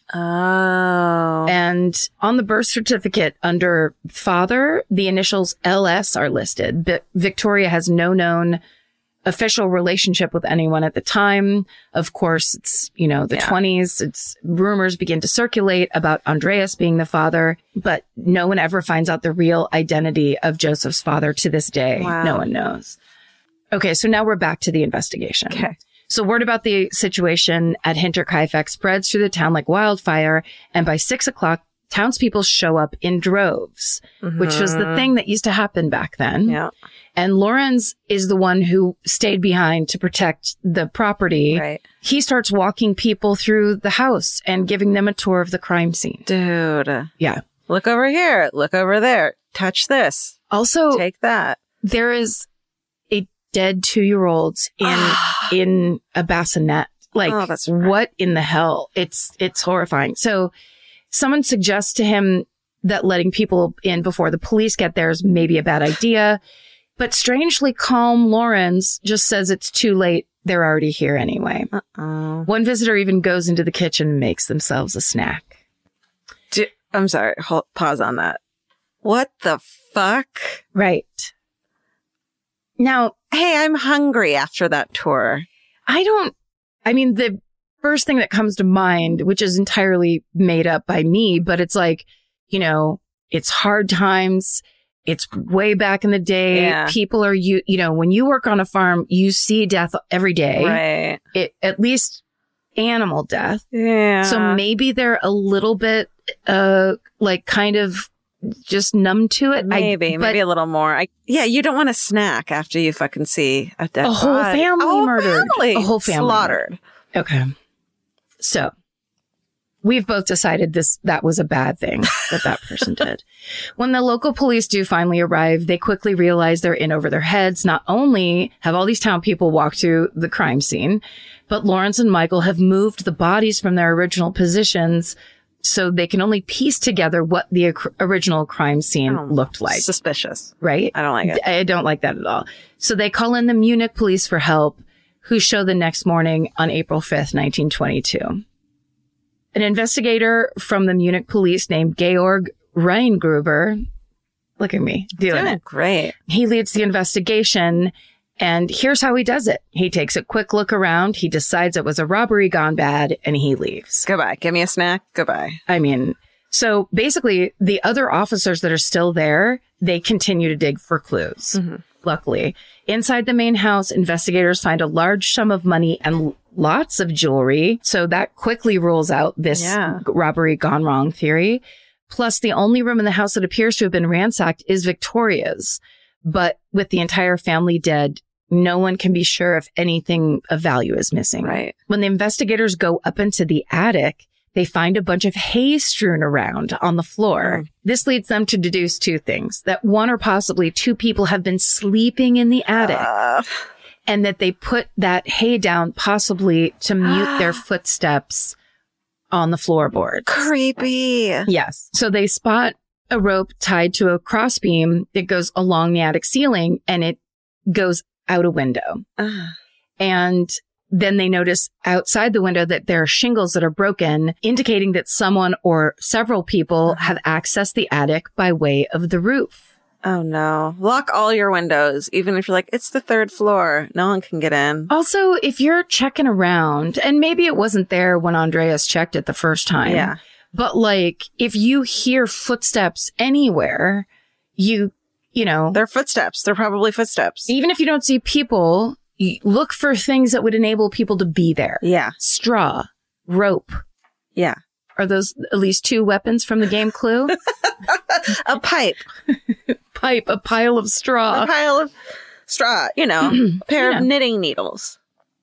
Oh. And on the birth certificate under father, the initials LS are listed, but Victoria has no known official relationship with anyone at the time. Of course, it's, the 20s. It's rumors begin to circulate about Andreas being the father, but no one ever finds out the real identity of Joseph's father to this day. Wow. No one knows. Okay. So now we're back to the investigation. Okay. So word about the situation at Hinterkaifeck spreads through the town like wildfire. And by 6 o'clock, townspeople show up in droves, which was the thing that used to happen back then. Yeah. And Lawrence is the one who stayed behind to protect the property. Right. He starts walking people through the house and giving them a tour of the crime scene. Dude. Yeah. Look over here. Look over there. Touch this. Also, take that. There is a dead 2-year-old in a bassinet. Like, that's what in the hell? It's horrifying. So someone suggests to him that letting people in before the police get there is maybe a bad idea. But strangely calm Lawrence just says it's too late. They're already here anyway. Uh-oh. One visitor even goes into the kitchen and makes themselves a snack. I'm sorry. Pause on that. What the fuck? Right. Now, hey, I'm hungry after that tour. The first thing that comes to mind, which is entirely made up by me, but it's like, it's hard times. It's way back in the day. Yeah. People are, when you work on a farm, you see death every day. Right. At least animal death. Yeah. So maybe they're a little bit, kind of just numb to it. Maybe a little more. You don't want to snack after you fucking see a dead whole body. family murdered. A whole family slaughtered. Okay. So we've both decided that was a bad thing that person did. When the local police do finally arrive, they quickly realize they're in over their heads. Not only have all these town people walked through the crime scene, but Lawrence and Michael have moved the bodies from their original positions so they can only piece together what the original crime scene looked like. Suspicious. Right? I don't like it. I don't like that at all. So they call in the Munich police for help, who show the next morning on April 5th, 1922. An investigator from the Munich police named Georg Reingruber, look at me, doing it. Great. He leads the investigation, and here's how he does it. He takes a quick look around, he decides it was a robbery gone bad, and he leaves. Goodbye. Give me a snack. Goodbye. So basically, the other officers that are still there, they continue to dig for clues. Mm-hmm. Luckily, inside the main house, investigators find a large sum of money and lots of jewelry. So that quickly rules out this robbery gone wrong theory. Plus, the only room in the house that appears to have been ransacked is Victoria's. But with the entire family dead, no one can be sure if anything of value is missing. Right. When the investigators go up into the attic, they find a bunch of hay strewn around on the floor. This leads them to deduce two things, that one or possibly two people have been sleeping in the attic and that they put that hay down possibly to mute their footsteps on the floorboards. Creepy. Yes. So they spot a rope tied to a crossbeam that goes along the attic ceiling and it goes out a window. And then they notice outside the window that there are shingles that are broken, indicating that someone or several people have accessed the attic by way of the roof. Oh, no. Lock all your windows, even if you're like, it's the third floor. No one can get in. Also, if you're checking around, and maybe it wasn't there when Andreas checked it the first time. Yeah. But like, if you hear footsteps anywhere, you know. They're footsteps. They're probably footsteps. Even if you don't see people, look for things that would enable people to be there. Yeah. Straw, rope. Yeah. Are those at least two weapons from the game Clue? A pipe. Pipe, a pile of straw. A pile of straw, a pair of knitting needles.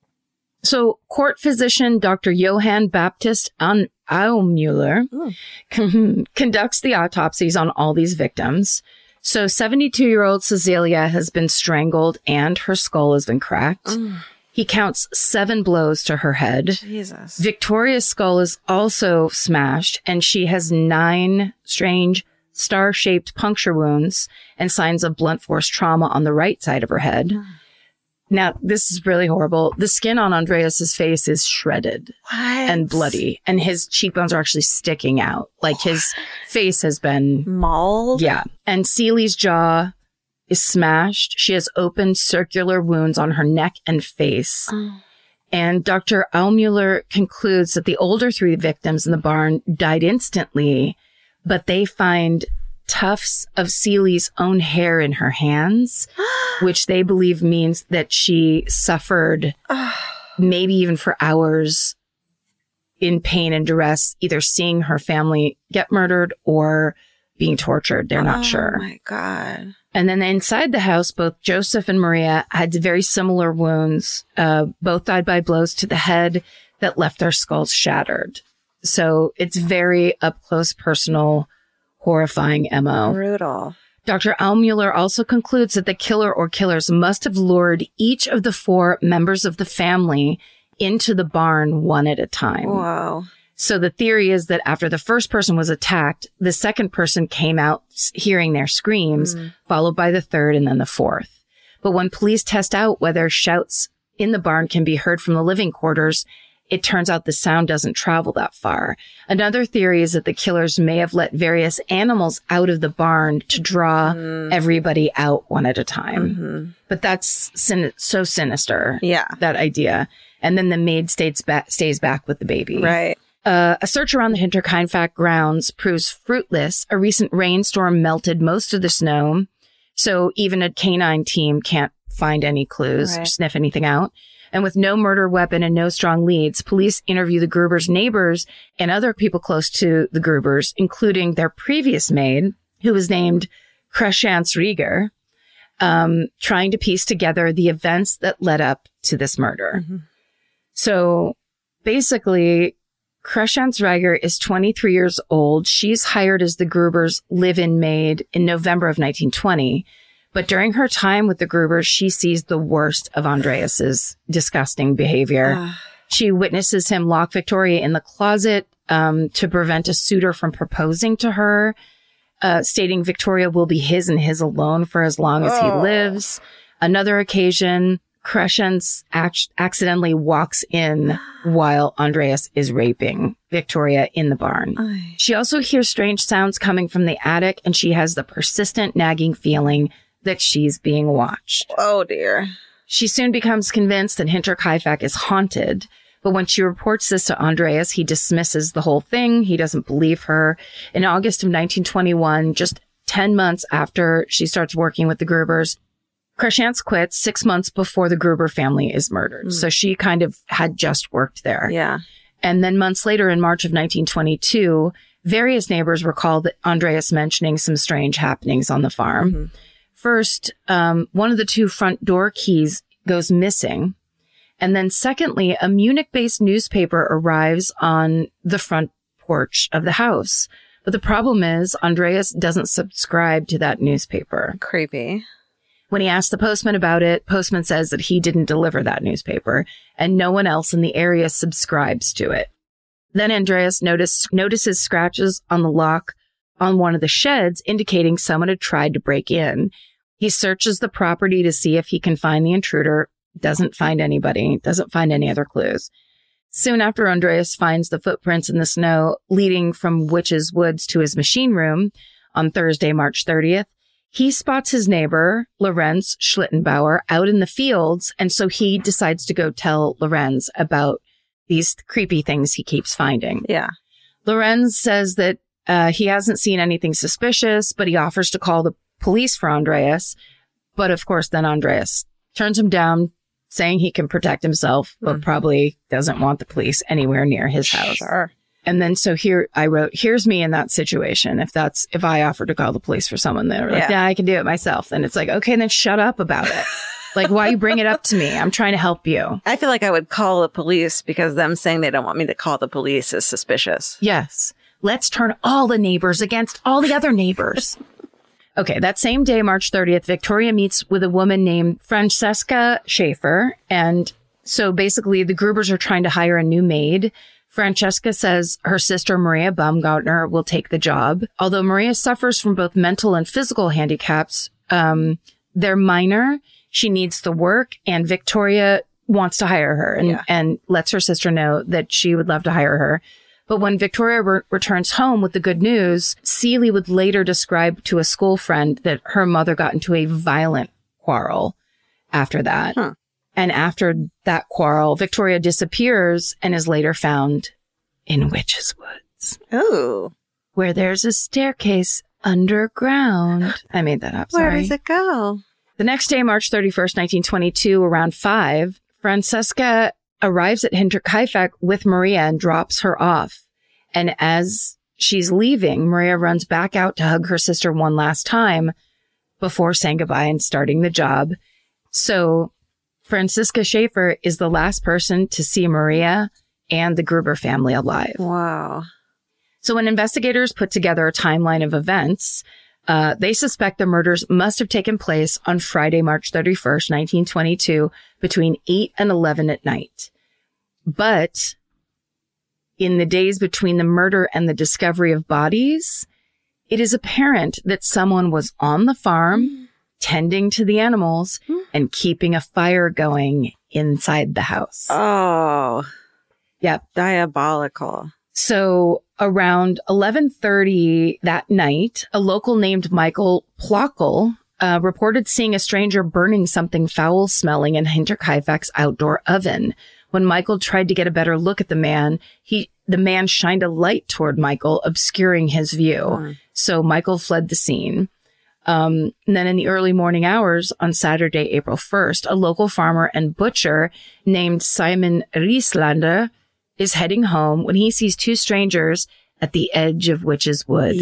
So court physician Dr. Johann Baptist Aumüller conducts the autopsies on all these victims. So 72-year-old Cecilia has been strangled and her skull has been cracked. He counts 7 blows to her head. Jesus. Victoria's skull is also smashed and she has 9 strange star-shaped puncture wounds and signs of blunt force trauma on the right side of her head. Now, this is really horrible. The skin on Andreas's face is shredded and bloody, and his cheekbones are actually sticking out. Like his face has been mauled. Yeah. And Celie's jaw is smashed. She has open circular wounds on her neck and face. And Dr. Aumüller concludes that the older 3 victims in the barn died instantly, but they find tufts of Celie's own hair in her hands, which they believe means that she suffered maybe even for hours in pain and duress, either seeing her family get murdered or being tortured. They're not sure. Oh, my God. And then inside the house, both Joseph and Maria had very similar wounds. Both died by blows to the head that left their skulls shattered. So it's very up close, personal, horrifying MO. Brutal. Dr. Aumüller also concludes that the killer or killers must have lured each of the 4 members of the family into the barn one at a time. Whoa. So the theory is that after the first person was attacked, the second person came out hearing their screams, followed by the third and then the fourth. But when police test out whether shouts in the barn can be heard from the living quarters, it turns out the sound doesn't travel that far. Another theory is that the killers may have let various animals out of the barn to draw everybody out one at a time. But that's so sinister. Yeah. That idea. And then the maid stays back with the baby. Right. A search around the Hinterkaifeck grounds proves fruitless. A recent rainstorm melted most of the snow, so even a canine team can't find any clues or sniff anything out. And with no murder weapon and no strong leads, police interview the Grubers' neighbors and other people close to the Grubers, including their previous maid, who was named Crescence Rieger, trying to piece together the events that led up to this murder. So basically, Crescence Rieger is 23 years old. She's hired as the Grubers' live-in maid in November of 1920. But during her time with the Grubers, she sees the worst of Andreas's disgusting behavior. She witnesses him lock Victoria in the closet to prevent a suitor from proposing to her, stating Victoria will be his and his alone for as long as he lives. Another occasion, Crescence accidentally walks in while Andreas is raping Victoria in the barn. She also hears strange sounds coming from the attic, and she has the persistent nagging feeling that she's being watched. Oh, dear. She soon becomes convinced that Hinterkaifeck is haunted, but when she reports this to Andreas, he dismisses the whole thing. He doesn't believe her. In August of 1921, just 10 months after she starts working with the Grubers, Crescence quits 6 months before the Gruber family is murdered. So she kind of had just worked there. Yeah. And then months later, in March of 1922, various neighbors recalled Andreas mentioning some strange happenings on the farm. First, one of the 2 front door keys goes missing. And then secondly, a Munich-based newspaper arrives on the front porch of the house. But the problem is Andreas doesn't subscribe to that newspaper. Creepy. When he asks the postman about it, postman says that he didn't deliver that newspaper and no one else in the area subscribes to it. Then Andreas notices scratches on the lock on one of the sheds, indicating someone had tried to break in. He searches the property to see if he can find the intruder. Doesn't find anybody. Doesn't find any other clues. Soon after, Andreas finds the footprints in the snow leading from Witch's Woods to his machine room on Thursday, March 30th. He spots his neighbor, Lorenz Schlittenbauer, out in the fields, and so he decides to go tell Lorenz about these creepy things he keeps finding. Yeah. Lorenz says that he hasn't seen anything suspicious, but he offers to call the police for Andreas. But of course, then Andreas turns him down, saying he can protect himself, but probably doesn't want the police anywhere near his house. Sure. And then so here I wrote, here's me in that situation. If I offer to call the police for someone, they're like, nah, I can do it myself. And it's like, okay, then shut up about it. Like, why you bring it up to me? I'm trying to help you. I feel like I would call the police because them saying they don't want me to call the police is suspicious. Yes. Let's turn all the neighbors against all the other neighbors. Okay, that same day, March 30th, Victoria meets with a woman named Francesca Schaefer. And so basically the Grubers are trying to hire a new maid. Francesca says her sister, Maria Baumgartner, will take the job. Although Maria suffers from both mental and physical handicaps, they're minor. She needs the work, and Victoria wants to hire her and lets her sister know that she would love to hire her. But when Victoria returns home with the good news, Celie would later describe to a school friend that her mother got into a violent quarrel after that. Huh. And after that quarrel, Victoria disappears and is later found in Witch's Woods. Oh. Where there's a staircase underground. I made that up. Sorry. Where does it go? The next day, March 31st, 1922, around 5, Francesca arrives at Hinterkaifeck with Maria and drops her off. And as she's leaving, Maria runs back out to hug her sister one last time before saying goodbye and starting the job. So Francesca Schaefer is the last person to see Maria and the Gruber family alive. Wow. So when investigators put together a timeline of events, they suspect the murders must have taken place on Friday, March 31st, 1922, between 8 and 11 at night. But in the days between the murder and the discovery of bodies, it is apparent that someone was on the farm tending to the animals and keeping a fire going inside the house. Oh. Yep. Diabolical. So around 11:30 that night, a local named Michael Plockel reported seeing a stranger burning something foul smelling in Hinterkaifeck's outdoor oven. When Michael tried to get a better look at the man, the man shined a light toward Michael, obscuring his view. So Michael fled the scene. And then in the early morning hours on Saturday, April 1st, a local farmer and butcher named Simon Rieslander is heading home when he sees two strangers at the edge of Witch's Wood.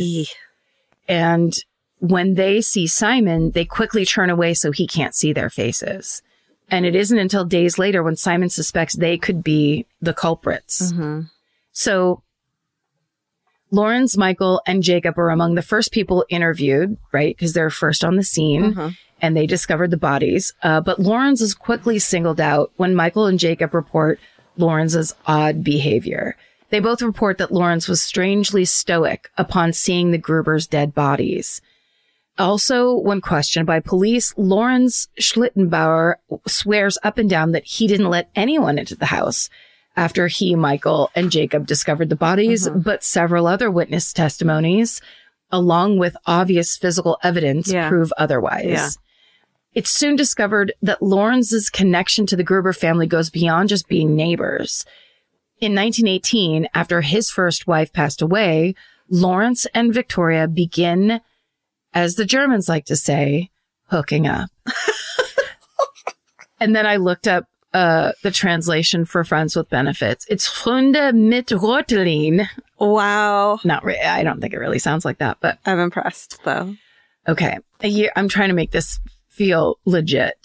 And when they see Simon, they quickly turn away so he can't see their faces. And it isn't until days later when Simon suspects they could be the culprits. So Lawrence, Michael, and Jacob are among the first people interviewed, right? Because they're first on the scene and they discovered the bodies. But Lawrence is quickly singled out when Michael and Jacob report Lawrence's odd behavior. They both report that Lawrence was strangely stoic upon seeing the Gruber's dead bodies. Also, when questioned by police, Lawrence Schlittenbauer swears up and down that he didn't let anyone into the house after he, Michael, and Jacob discovered the bodies, but several other witness testimonies, along with obvious physical evidence, prove otherwise. It's soon discovered that Lawrence's connection to the Gruber family goes beyond just being neighbors. In 1918, after his first wife passed away, Lawrence and Victoria begin, as the Germans like to say, hooking up. And then I looked up the translation for friends with benefits. It's Freunde mit Rottelin. Wow. Not really. I don't think it really sounds like that, but I'm impressed though. Okay. I'm trying to make this feel legit.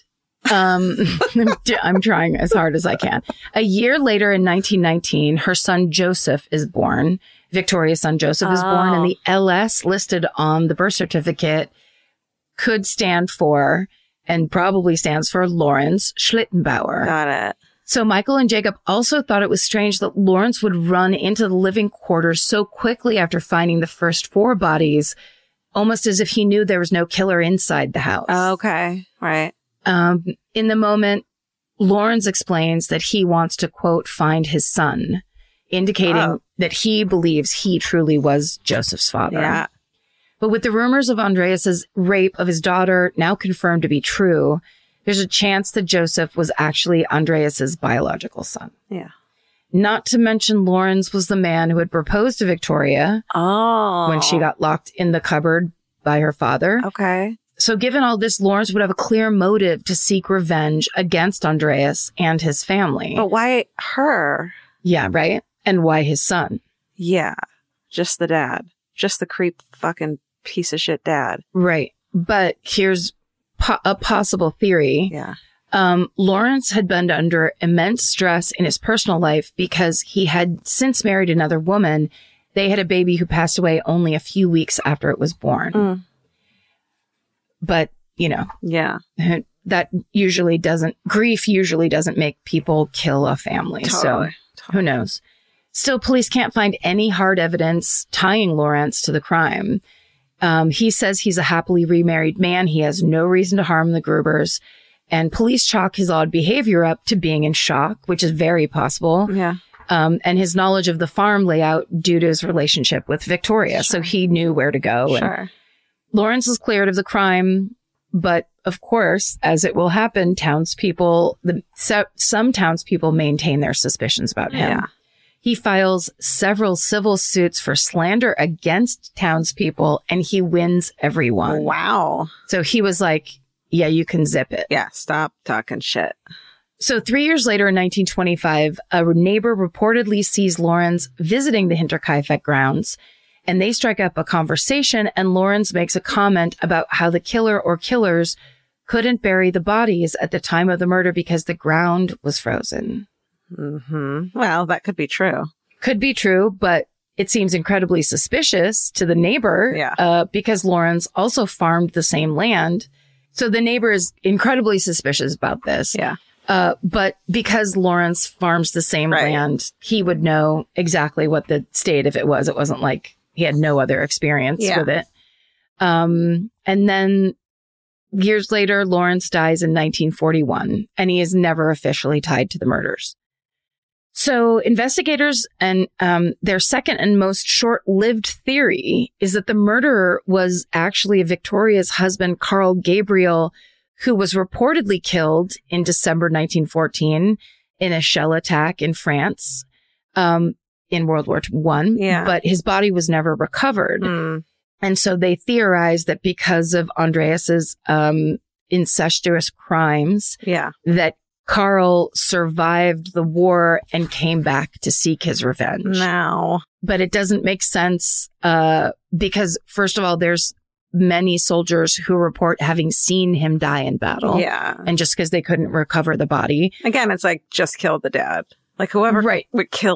I'm trying as hard as I can. A year later in 1919, her son Joseph is born. Victoria's son Joseph is born, and the LS listed on the birth certificate could stand for, and probably stands for, Lawrence Schlittenbauer. Got it. So Michael and Jacob also thought it was strange that Lawrence would run into the living quarters so quickly after finding the first 4 bodies, almost as if he knew there was no killer inside the house. Okay. Right. In the moment, Lawrence explains that he wants to, quote, find his son, indicating that he believes he truly was Joseph's father. Yeah. But with the rumors of Andreas's rape of his daughter now confirmed to be true, there's a chance that Joseph was actually Andreas's biological son. Yeah. Not to mention Lawrence was the man who had proposed to Victoria when she got locked in the cupboard by her father. Okay. So given all this, Lawrence would have a clear motive to seek revenge against Andreas and his family. But why her? Yeah, right? And why his son? Yeah. Just the dad. Just the creep fucking piece of shit dad. Right. But here's a possible theory. Yeah. Lawrence had been under immense stress in his personal life because he had since married another woman. They had a baby who passed away only a few weeks after it was born. But, you know, yeah, that grief usually doesn't make people kill a family. Totally. So who knows? Still, police can't find any hard evidence tying Lawrence to the crime. He says he's a happily remarried man. He has no reason to harm the Grubers. And police chalk his odd behavior up to being in shock, which is very possible. Yeah. And his knowledge of the farm layout due to his relationship with Victoria. Sure. So he knew where to go. Sure. And Lawrence is cleared of the crime. But of course, as it will happen, some townspeople maintain their suspicions about him. Yeah. He files several civil suits for slander against townspeople, and he wins every one. Wow. So he was like, yeah, you can zip it. Yeah, stop talking shit. So 3 years later in 1925, a neighbor reportedly sees Lawrence visiting the Hinterkaifeck grounds, and they strike up a conversation, and Lawrence makes a comment about how the killer or killers couldn't bury the bodies at the time of the murder because the ground was frozen. Mm-hmm. Well, that could be true. Could be true, but it seems incredibly suspicious to the neighbor because Lawrence also farmed the same land. So the neighbor is incredibly suspicious about this. Yeah. But because Lawrence farms the same land, he would know exactly what the state of it was. It wasn't like he had no other experience with it. And then years later, Lawrence dies in 1941, and he is never officially tied to the murders. So investigators and their second and most short-lived theory is that the murderer was actually Victoria's husband, Carl Gabriel, who was reportedly killed in December 1914 in a shell attack in France in World War I. Yeah. But his body was never recovered. And so they theorized that because of Andreas's incestuous crimes, that Carl survived the war and came back to seek his revenge. No. But it doesn't make sense because, first of all, there's many soldiers who report having seen him die in battle. Yeah. And just because they couldn't recover the body. Again, it's like, just kill the dad. Like, whoever would kill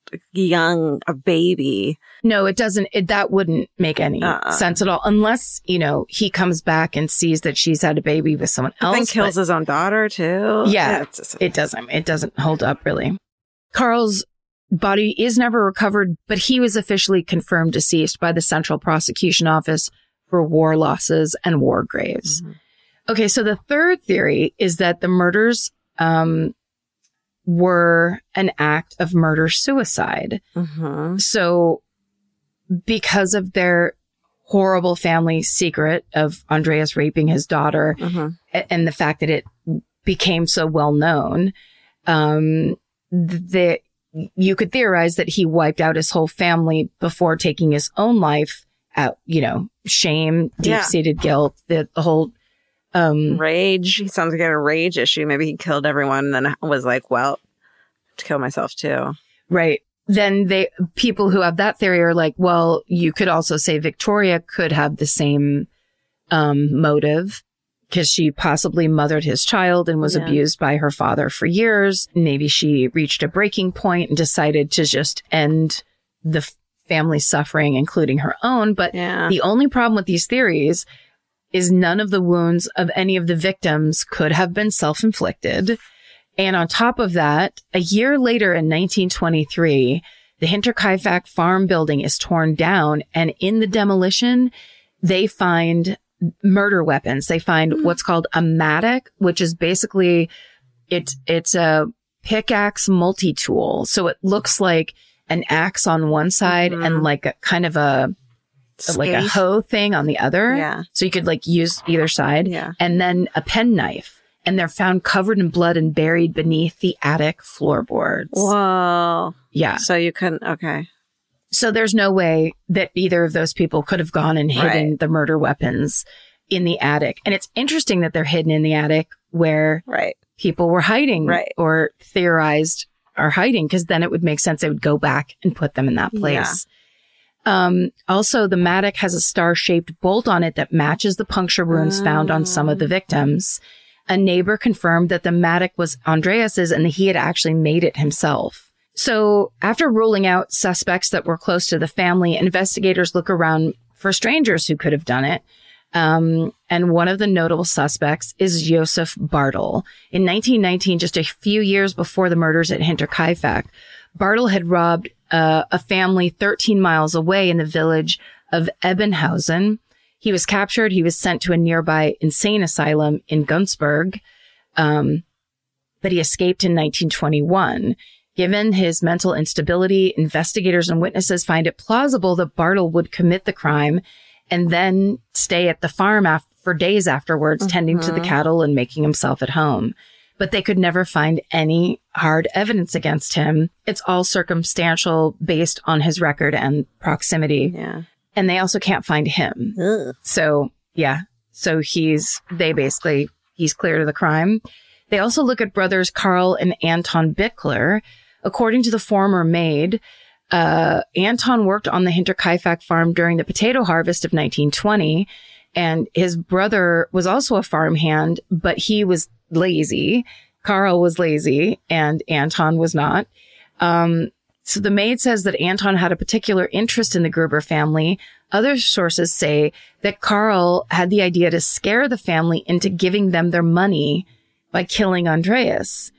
a baby. No, it doesn't. That wouldn't make any sense at all. Unless, he comes back and sees that she's had a baby with someone else. And kills his own daughter too. Yeah, it doesn't hold up really. Carl's body is never recovered, but he was officially confirmed deceased by the Central Prosecution Office for war losses and war graves. Mm-hmm. Okay, so the third theory is that the murders were an act of murder-suicide. Mm-hmm. So because of their horrible family secret of Andreas raping his daughter and the fact that it became so well known, that you could theorize that he wiped out his whole family before taking his own life out, shame, deep-seated guilt, the whole rage. He sounds like he had a rage issue. Maybe he killed everyone and then was like, well, to kill myself too. Right. Then people who have that theory are like, well, you could also say Victoria could have the same motive because she possibly mothered his child and was abused by her father for years. Maybe she reached a breaking point and decided to just end the family suffering, including her own. But the only problem with these theories is none of the wounds of any of the victims could have been self-inflicted. And on top of that, a year later in 1923, the Hinterkaifeck farm building is torn down, and in the demolition, they find murder weapons. They find what's called a mattock, which is basically, it's a pickaxe multi-tool. So it looks like an axe on one side and like a kind of a hoe thing on the other. Yeah. So you could like use either side. Yeah. And then a penknife. And they're found covered in blood and buried beneath the attic floorboards. Whoa. Yeah. So you couldn't, okay. So there's no way that either of those people could have gone and hidden the murder weapons in the attic. And it's interesting that they're hidden in the attic where people were hiding or theorized are hiding, because then it would make sense they would go back and put them in that place. Yeah. Also, the mattock has a star-shaped bolt on it that matches the puncture wounds found on some of the victims. A neighbor confirmed that the mattock was Andreas's and that he had actually made it himself. So after ruling out suspects that were close to the family, investigators look around for strangers who could have done it. And one of the notable suspects is Josef Bartel. In 1919, just a few years before the murders at Hinterkaifeck, Bartel had robbed a family 13 miles away in the village of Ebenhausen. He was captured. He was sent to a nearby insane asylum in Günzburg, but he escaped in 1921. Given his mental instability, investigators and witnesses find it plausible that Bartel would commit the crime and then stay at the farm for days afterwards, tending to the cattle and making himself at home. But they could never find any hard evidence against him. It's all circumstantial based on his record and proximity. Yeah. And they also can't find him. Ugh. So, So he's clear to the crime. They also look at brothers Karl and Anton Bickler. According to the former maid, Anton worked on the Hinterkaifeck farm during the potato harvest of 1920. And his brother was also a farmhand, but he was lazy. Karl was lazy and Anton was not. So the maid says that Anton had a particular interest in the Gruber family. Other sources say that Karl had the idea to scare the family into giving them their money by killing Andreas.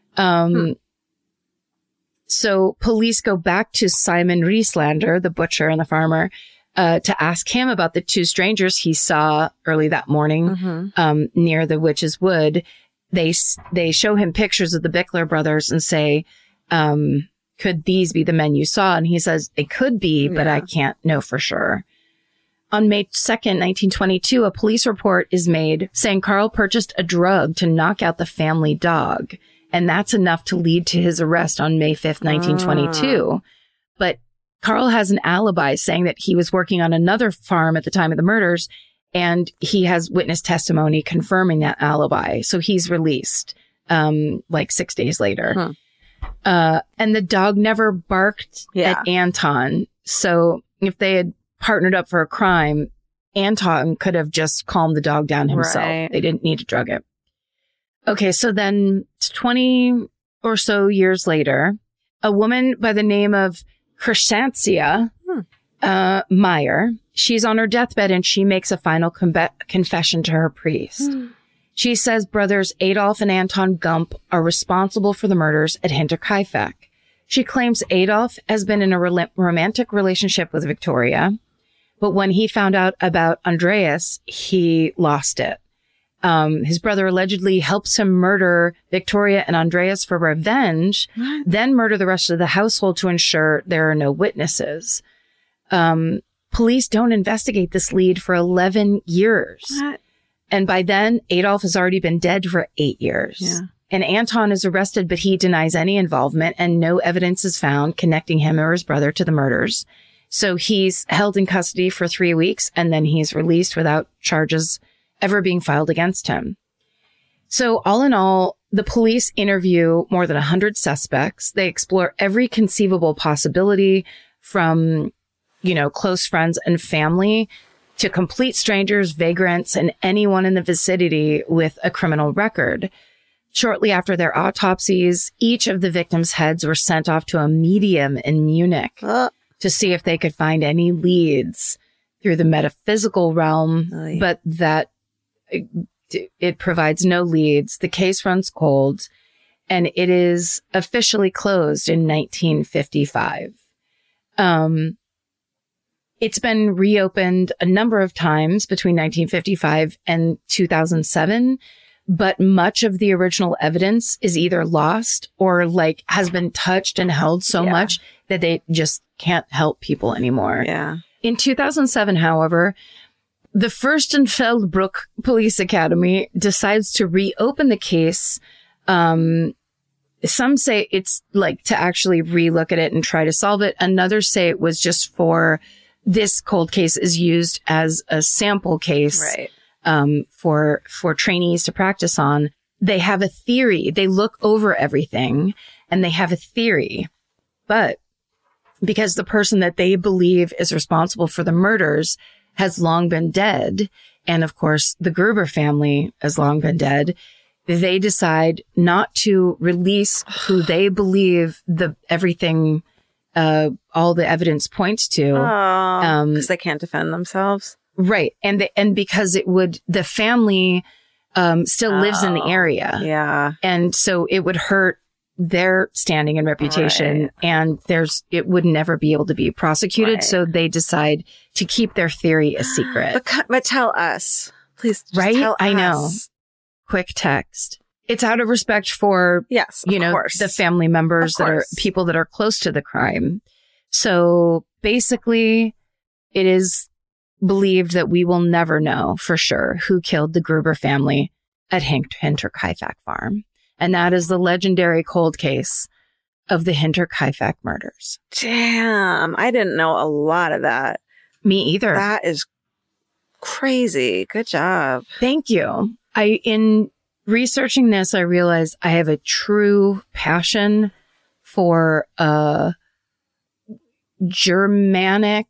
So police go back to Simon Rieslander, the butcher and the farmer, to ask him about the two strangers he saw early that morning, near the Witch's Wood. They show him pictures of the Bickler brothers and say, could these be the men you saw? And he says, it could be, but I can't know for sure. On May 2nd, 1922, a police report is made saying Karl purchased a drug to knock out the family dog. And that's enough to lead to his arrest on May 5th, 1922. But Karl has an alibi saying that he was working on another farm at the time of the murders, and he has witness testimony confirming that alibi. So he's released, 6 days later. And the dog never barked at Anton. So if they had partnered up for a crime, Anton could have just calmed the dog down himself. Right. They didn't need to drug it. Okay, so then 20 or so years later, a woman by the name of Crescentia Meyer, she's on her deathbed and she makes a final confession to her priest. She says brothers Adolf and Anton Gump are responsible for the murders at Hinterkaifeck. She claims Adolf has been in a romantic relationship with Victoria, but when he found out about Andreas, he lost it. His brother allegedly helps him murder Victoria and Andreas for revenge, then murder the rest of the household to ensure there are no witnesses. Police don't investigate this lead for 11 years. What? And by then, Adolf has already been dead for 8 years. Yeah. And Anton is arrested, but he denies any involvement and no evidence is found connecting him or his brother to the murders. So he's held in custody for 3 weeks and then he's released without charges ever being filed against him. So all in all, the police interview more than 100 suspects. They explore every conceivable possibility from, close friends and family to complete strangers, vagrants, and anyone in the vicinity with a criminal record. Shortly after their autopsies, each of the victims' heads were sent off to a medium in Munich to see if they could find any leads through the metaphysical realm, but that it provides no leads. The case runs cold, and it is officially closed in 1955. It's been reopened a number of times between 1955 and 2007, but much of the original evidence is either lost or like has been touched and held so much that they just can't help people anymore. Yeah. In 2007, however, the Fürstenfeldbruck Police Academy decides to reopen the case. Some say it's like to actually relook at it and try to solve it. Others say it was just for this cold case is used as a sample case, for trainees to practice on. They have a theory. They look over everything and they have a theory, but because the person that they believe is responsible for the murders has long been dead, and of course the Gruber family has long been dead, they decide not to release who they believe everything, all the evidence points to. Because they can't defend themselves. Right. And because the family, still lives in the area. Yeah. And so it would hurt their standing and reputation, and it would never be able to be prosecuted. Right. So they decide to keep their theory a secret. But tell us, please. Right? Tell I us. know. Quick text. It's out of respect for, the family members that are people that are close to the crime. So basically it is believed that we will never know for sure who killed the Gruber family at Hinterkaifeck Farm. And that is the legendary cold case of the Hinterkaifeck murders. Damn. I didn't know a lot of that. Me either. That is crazy. Good job. Thank you. In researching this, I realized I have a true passion for Germanic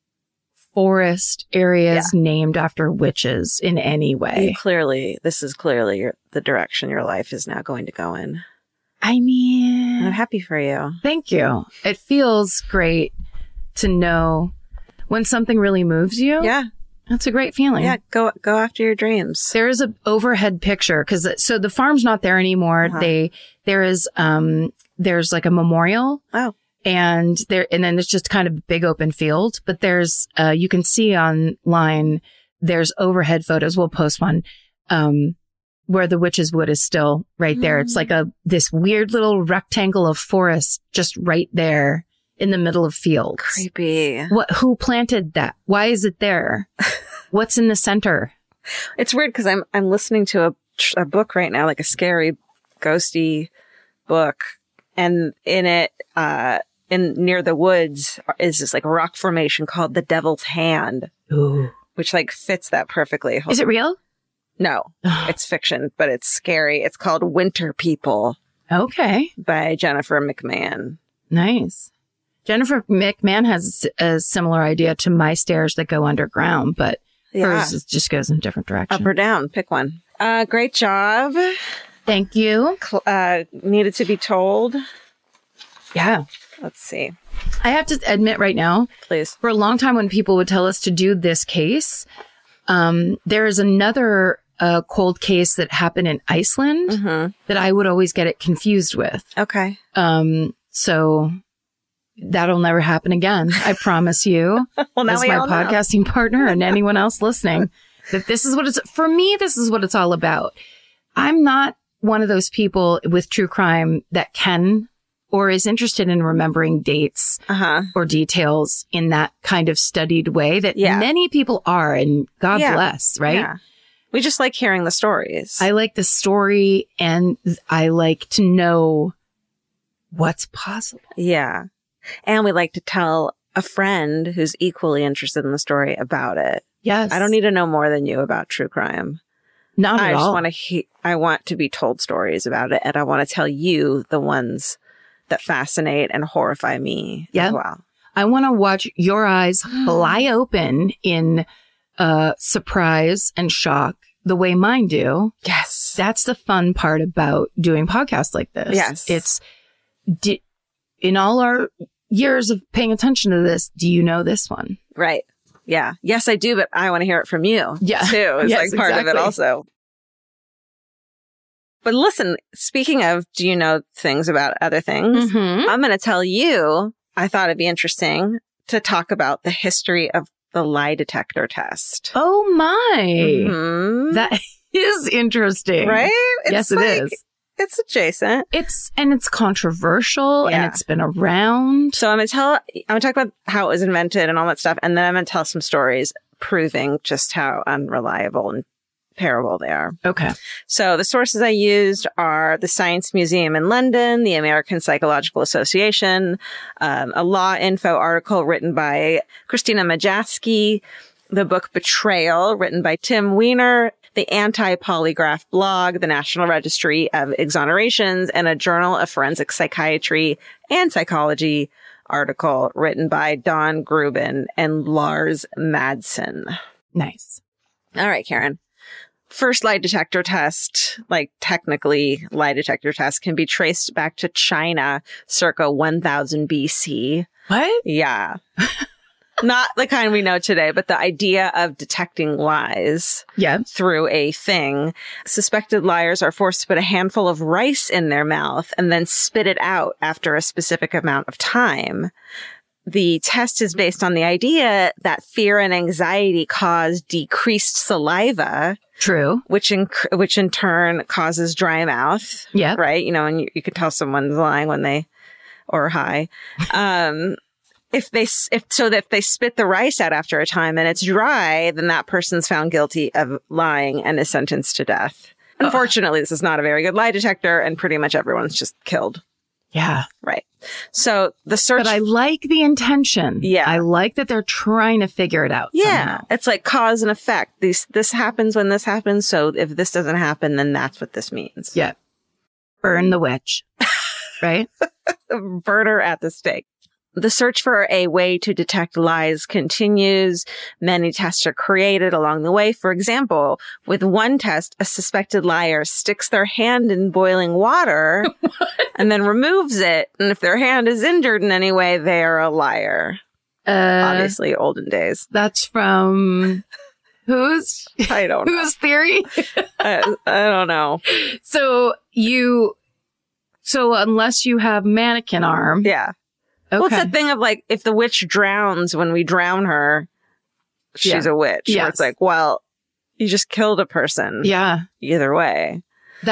forest areas named after witches in any way. This is clearly the direction your life is now going to go in. I mean, I'm happy for you. Thank you. It feels great to know when something really moves you. Yeah. That's a great feeling. Yeah. Go after your dreams. There is an overhead picture so the farm's not there anymore. There's like a memorial. Oh. And then there's just kind of a big open field, but there's, you can see online, there's overhead photos. We'll post one, where the witch's wood is still right there. It's like this weird little rectangle of forest just right there in the middle of fields. Creepy. Who planted that? Why is it there? What's in the center? It's weird because I'm listening to a book right now, like a scary, ghosty book. And in it, near the woods is this like rock formation called the Devil's Hand. Ooh. Which like fits that perfectly. Is it real? No, it's fiction, but it's scary. It's called Winter People. Okay. By Jennifer McMahon. Nice. Jennifer McMahon has a similar idea to My Stairs That Go Underground, but hers just goes in a different direction. Up or down, pick one. Great job. Thank you. Needed to be told. Yeah. Let's see. I have to admit right now, please, for a long time when people would tell us to do this case, there is another cold case that happened in Iceland that I would always get it confused with. Okay. So that'll never happen again. I promise you, well, now as my podcasting partner and anyone else listening, that this is what this is what it's all about. I'm not one of those people with true crime that can or is interested in remembering dates or details in that kind of studied way that many people are, and God bless, right? Yeah. We just like hearing the stories. I like the story, and I like to know what's possible. Yeah. And we like to tell a friend who's equally interested in the story about it. Yes. I don't need to know more than you about true crime. Not at all. I want to be told stories about it, and I want to tell you the ones that fascinate and horrify me as well. I want to watch your eyes fly open in surprise and shock the way mine do. Yes. That's the fun part about doing podcasts like this. Yes. It's in all our years of paying attention to this, do you know this one? Right. Yeah. Yes, I do, but I want to hear it from you. Yeah. Too. It's Yes, like part of it exactly. also. But listen, speaking of, do you know things about other things? Mm-hmm. I'm going to tell you, I thought it'd be interesting to talk about the history of the lie detector test. Oh my. Mhm. That is interesting. Right? Yes, it is. It's adjacent. It's controversial Yeah. and it's been around. So I'm going to talk about how it was invented and all that stuff. And then I'm going to tell some stories proving just how unreliable and terrible they are. Okay. So the sources I used are the Science Museum in London, the American Psychological Association, a Law Info article written by Christina Majaski, the book Betrayal, written by Tim Weiner, the Anti-Polygraph blog, the National Registry of Exonerations, and a Journal of Forensic Psychiatry and Psychology article written by Don Grubin and Lars Madsen. Nice. All right, Karen. First lie detector test, like technically lie detector test, can be traced back to China circa 1000 BC. What? Yeah. Not the kind we know today, but the idea of detecting lies Yeah. through a thing. Suspected liars are forced to put a handful of rice in their mouth and then spit it out after a specific amount of time. The test is based on the idea that fear and anxiety cause decreased saliva, True. which in turn causes dry mouth. Yeah. Right? You know, and you can tell someone's lying when they, or high. If they spit the rice out after a time and it's dry, then that person's found guilty of lying and is sentenced to death. Unfortunately, this is not a very good lie detector and pretty much everyone's just killed. Yeah. Right. So the search. But I like the intention. Yeah. I like that they're trying to figure it out. Yeah. Somehow. It's like cause and effect. This happens when this happens. So if this doesn't happen, then that's what this means. Yeah. Burn the witch. Right? Burn her at the stake. The search for a way to detect lies continues. Many tests are created along the way. For example, with one test, a suspected liar sticks their hand in boiling water and then removes it. And if their hand is injured in any way, they are a liar. Obviously, olden days. That's from whose I don't know. whose theory? I don't know. So unless you have mannequin arm. Yeah. Okay. Well, it's the thing of like, if the witch drowns when we drown her, she's a witch. Yes. Where it's like, well, you just killed a person. Yeah. Either way.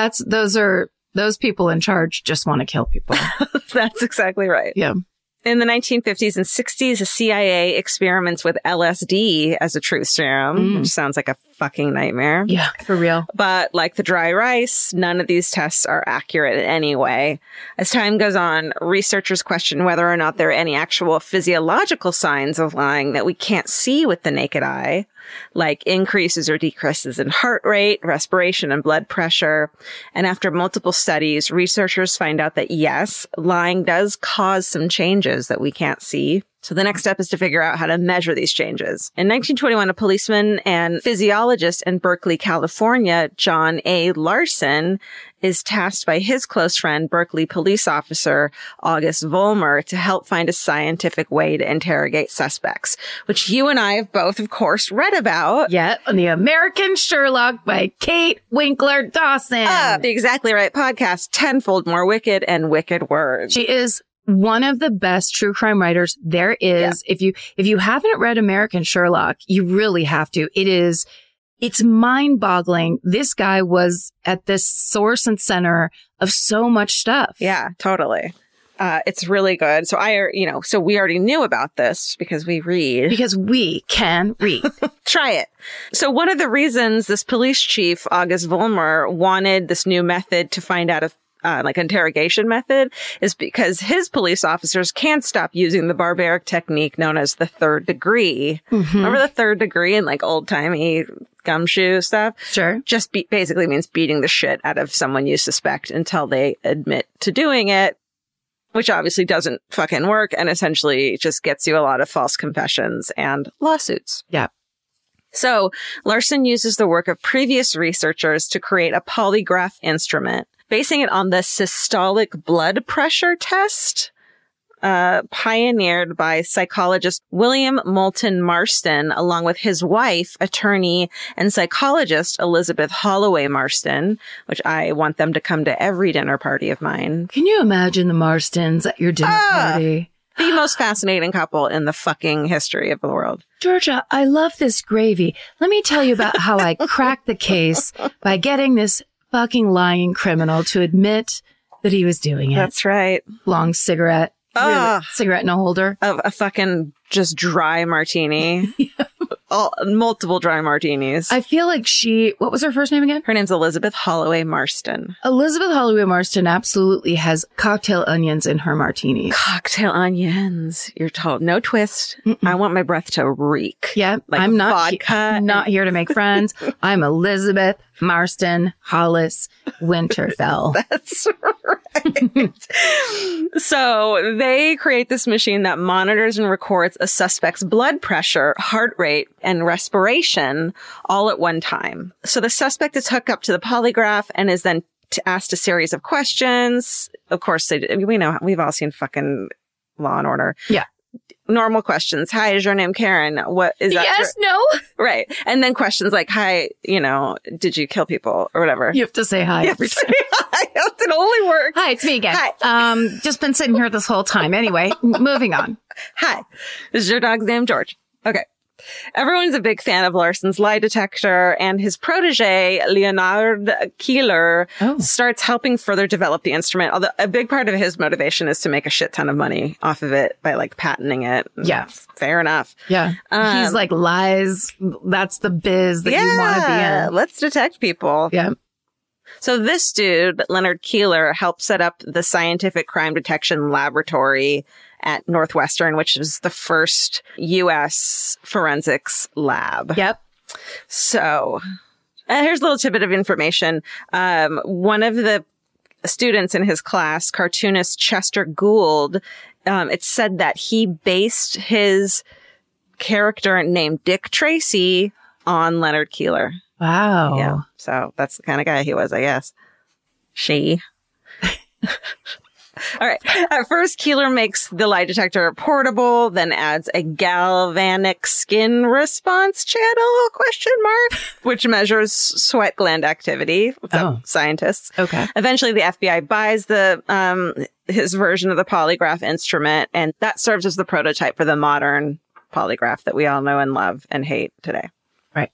Those people in charge just want to kill people. That's exactly right. Yeah. In the 1950s and 60s, the CIA experiments with LSD as a truth serum, which sounds like a fucking nightmare. Yeah, for real. But like the dry rice, none of these tests are accurate in any way. As time goes on, researchers question whether or not there are any actual physiological signs of lying that we can't see with the naked eye, like increases or decreases in heart rate, respiration, and blood pressure. And after multiple studies, researchers find out that yes, lying does cause some changes that we can't see. So the next step is to figure out how to measure these changes. In 1921, a policeman and physiologist in Berkeley, California, John A. Larson, is tasked by his close friend, Berkeley police officer August Vollmer, to help find a scientific way to interrogate suspects, which you and I have both, of course, read about. Yeah, on the American Sherlock by Kate Winkler Dawson. The Exactly Right podcast, tenfold more wicked and wicked words. She is one of the best true crime writers there is. Yeah. If you haven't read American Sherlock, you really have to. It's mind-boggling. This guy was at the source and center of so much stuff. Yeah, totally. It's really good. So so we already knew about this because we read. Because we can read. Try it. So one of the reasons this police chief, August Vollmer, wanted this new method to find out if interrogation method is because his police officers can't stop using the barbaric technique known as the third degree. Mm-hmm. Remember the third degree in like old timey gumshoe stuff? Sure. Just basically means beating the shit out of someone you suspect until they admit to doing it, which obviously doesn't fucking work and essentially just gets you a lot of false confessions and lawsuits. Yeah. So Larson uses the work of previous researchers to create a polygraph instrument, basing it on the systolic blood pressure test, pioneered by psychologist William Moulton Marston, along with his wife, attorney and psychologist Elizabeth Holloway Marston, which I want them to come to every dinner party of mine. Can you imagine the Marstons at your dinner party? The most fascinating couple in the fucking history of the world. Georgia, I love this gravy. Let me tell you about how I cracked the case by getting this fucking lying criminal to admit that he was doing it. That's right. Long cigarette. Really, cigarette in a holder. A fucking just dry martini. Multiple dry martinis. I feel like what was her first name again? Her name's Elizabeth Holloway Marston. Elizabeth Holloway Marston absolutely has cocktail onions in her martinis. Cocktail onions. You're told. No twist. Mm-mm. I want my breath to reek. Yeah. Like I'm vodka. not here to make friends. I'm Elizabeth Marston Hollis Winterfell. That's right. So they create this machine that monitors and records a suspect's blood pressure, heart rate, and respiration all at one time. So the suspect is hooked up to the polygraph and is then asked a series of questions. Of course, we know, we've all seen fucking Law and Order. Yeah. Normal questions. Hi, is your name Karen? What is that? Yes, no. Right. And then questions like, hi, did you kill people or whatever? You have to say hi every time. It only works. Hi, it's me again. Hi. Just been sitting here this whole time. Anyway, moving on. Hi. Is your dog's name George? Okay. Everyone's a big fan of Larson's lie detector, and his protege, Leonard Keeler, starts helping further develop the instrument. Although a big part of his motivation is to make a shit ton of money off of it by patenting it. Yeah. Fair enough. Yeah. He's like, lies. That's the biz that you want to be in. Let's detect people. Yeah. So this dude, Leonard Keeler, helped set up the Scientific Crime Detection Laboratory at Northwestern, which is the first U.S. forensics lab. Yep. So here's a little tidbit of information. One of the students in his class, cartoonist Chester Gould, it's said that he based his character named Dick Tracy on Leonard Keeler. Wow. Yeah. So that's the kind of guy he was, I guess. All right. At first, Keeler makes the lie detector portable, then adds a galvanic skin response channel, which measures sweat gland activity. Scientists. Okay. Eventually, the FBI buys his version of the polygraph instrument, and that serves as the prototype for the modern polygraph that we all know and love and hate today. Right.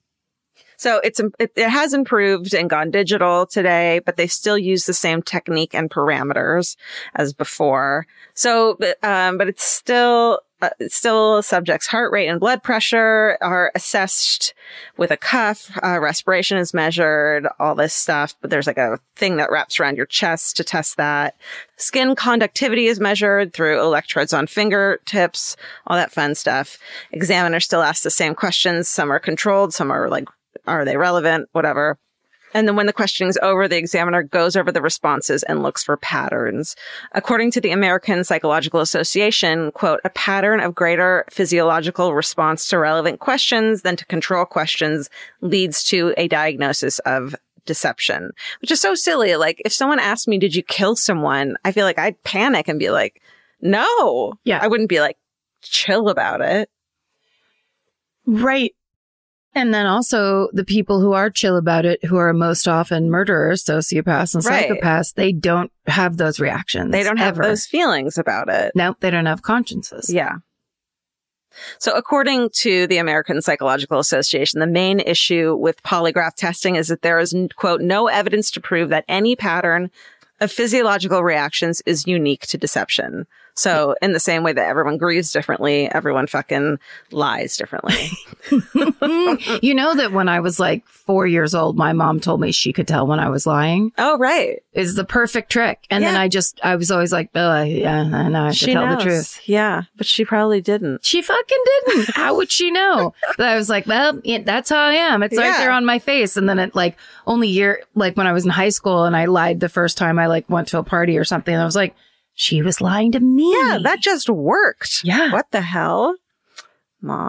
So it has improved and gone digital today, but they still use the same technique and parameters as before. So, but it's still subject's heart rate and blood pressure are assessed with a cuff. Respiration is measured, all this stuff, but there's a thing that wraps around your chest to test that. Skin conductivity is measured through electrodes on fingertips, all that fun stuff. Examiner still asks the same questions. Some are controlled, some are are they relevant? Whatever. And then when the questioning's over, the examiner goes over the responses and looks for patterns. According to the American Psychological Association, quote, a pattern of greater physiological response to relevant questions than to control questions leads to a diagnosis of deception, which is so silly. If someone asked me, did you kill someone? I feel like I'd panic and be like, no. Yeah. I wouldn't be chill about it. Right. And then also the people who are chill about it, who are most often murderers, sociopaths, and psychopaths, they don't have those reactions. They don't have those feelings about it. Nope, they don't have consciences. Yeah. So according to the American Psychological Association, the main issue with polygraph testing is that there is, quote, no evidence to prove that any pattern of physiological reactions is unique to deception. So in the same way that everyone grieves differently, everyone fucking lies differently. You know that when I was 4 years old, my mom told me she could tell when I was lying. Oh, right. Is the perfect trick. And then I was always like, oh, yeah, I know I have to tell the truth. Yeah, but she probably didn't. She fucking didn't. How would she know? But I was like, well, that's how I am. It's right there on my face. And then it only when I was in high school and I lied the first time I went to a party or something, and I was like, she was lying to me. Yeah, that just worked. Yeah. What the hell? Mom.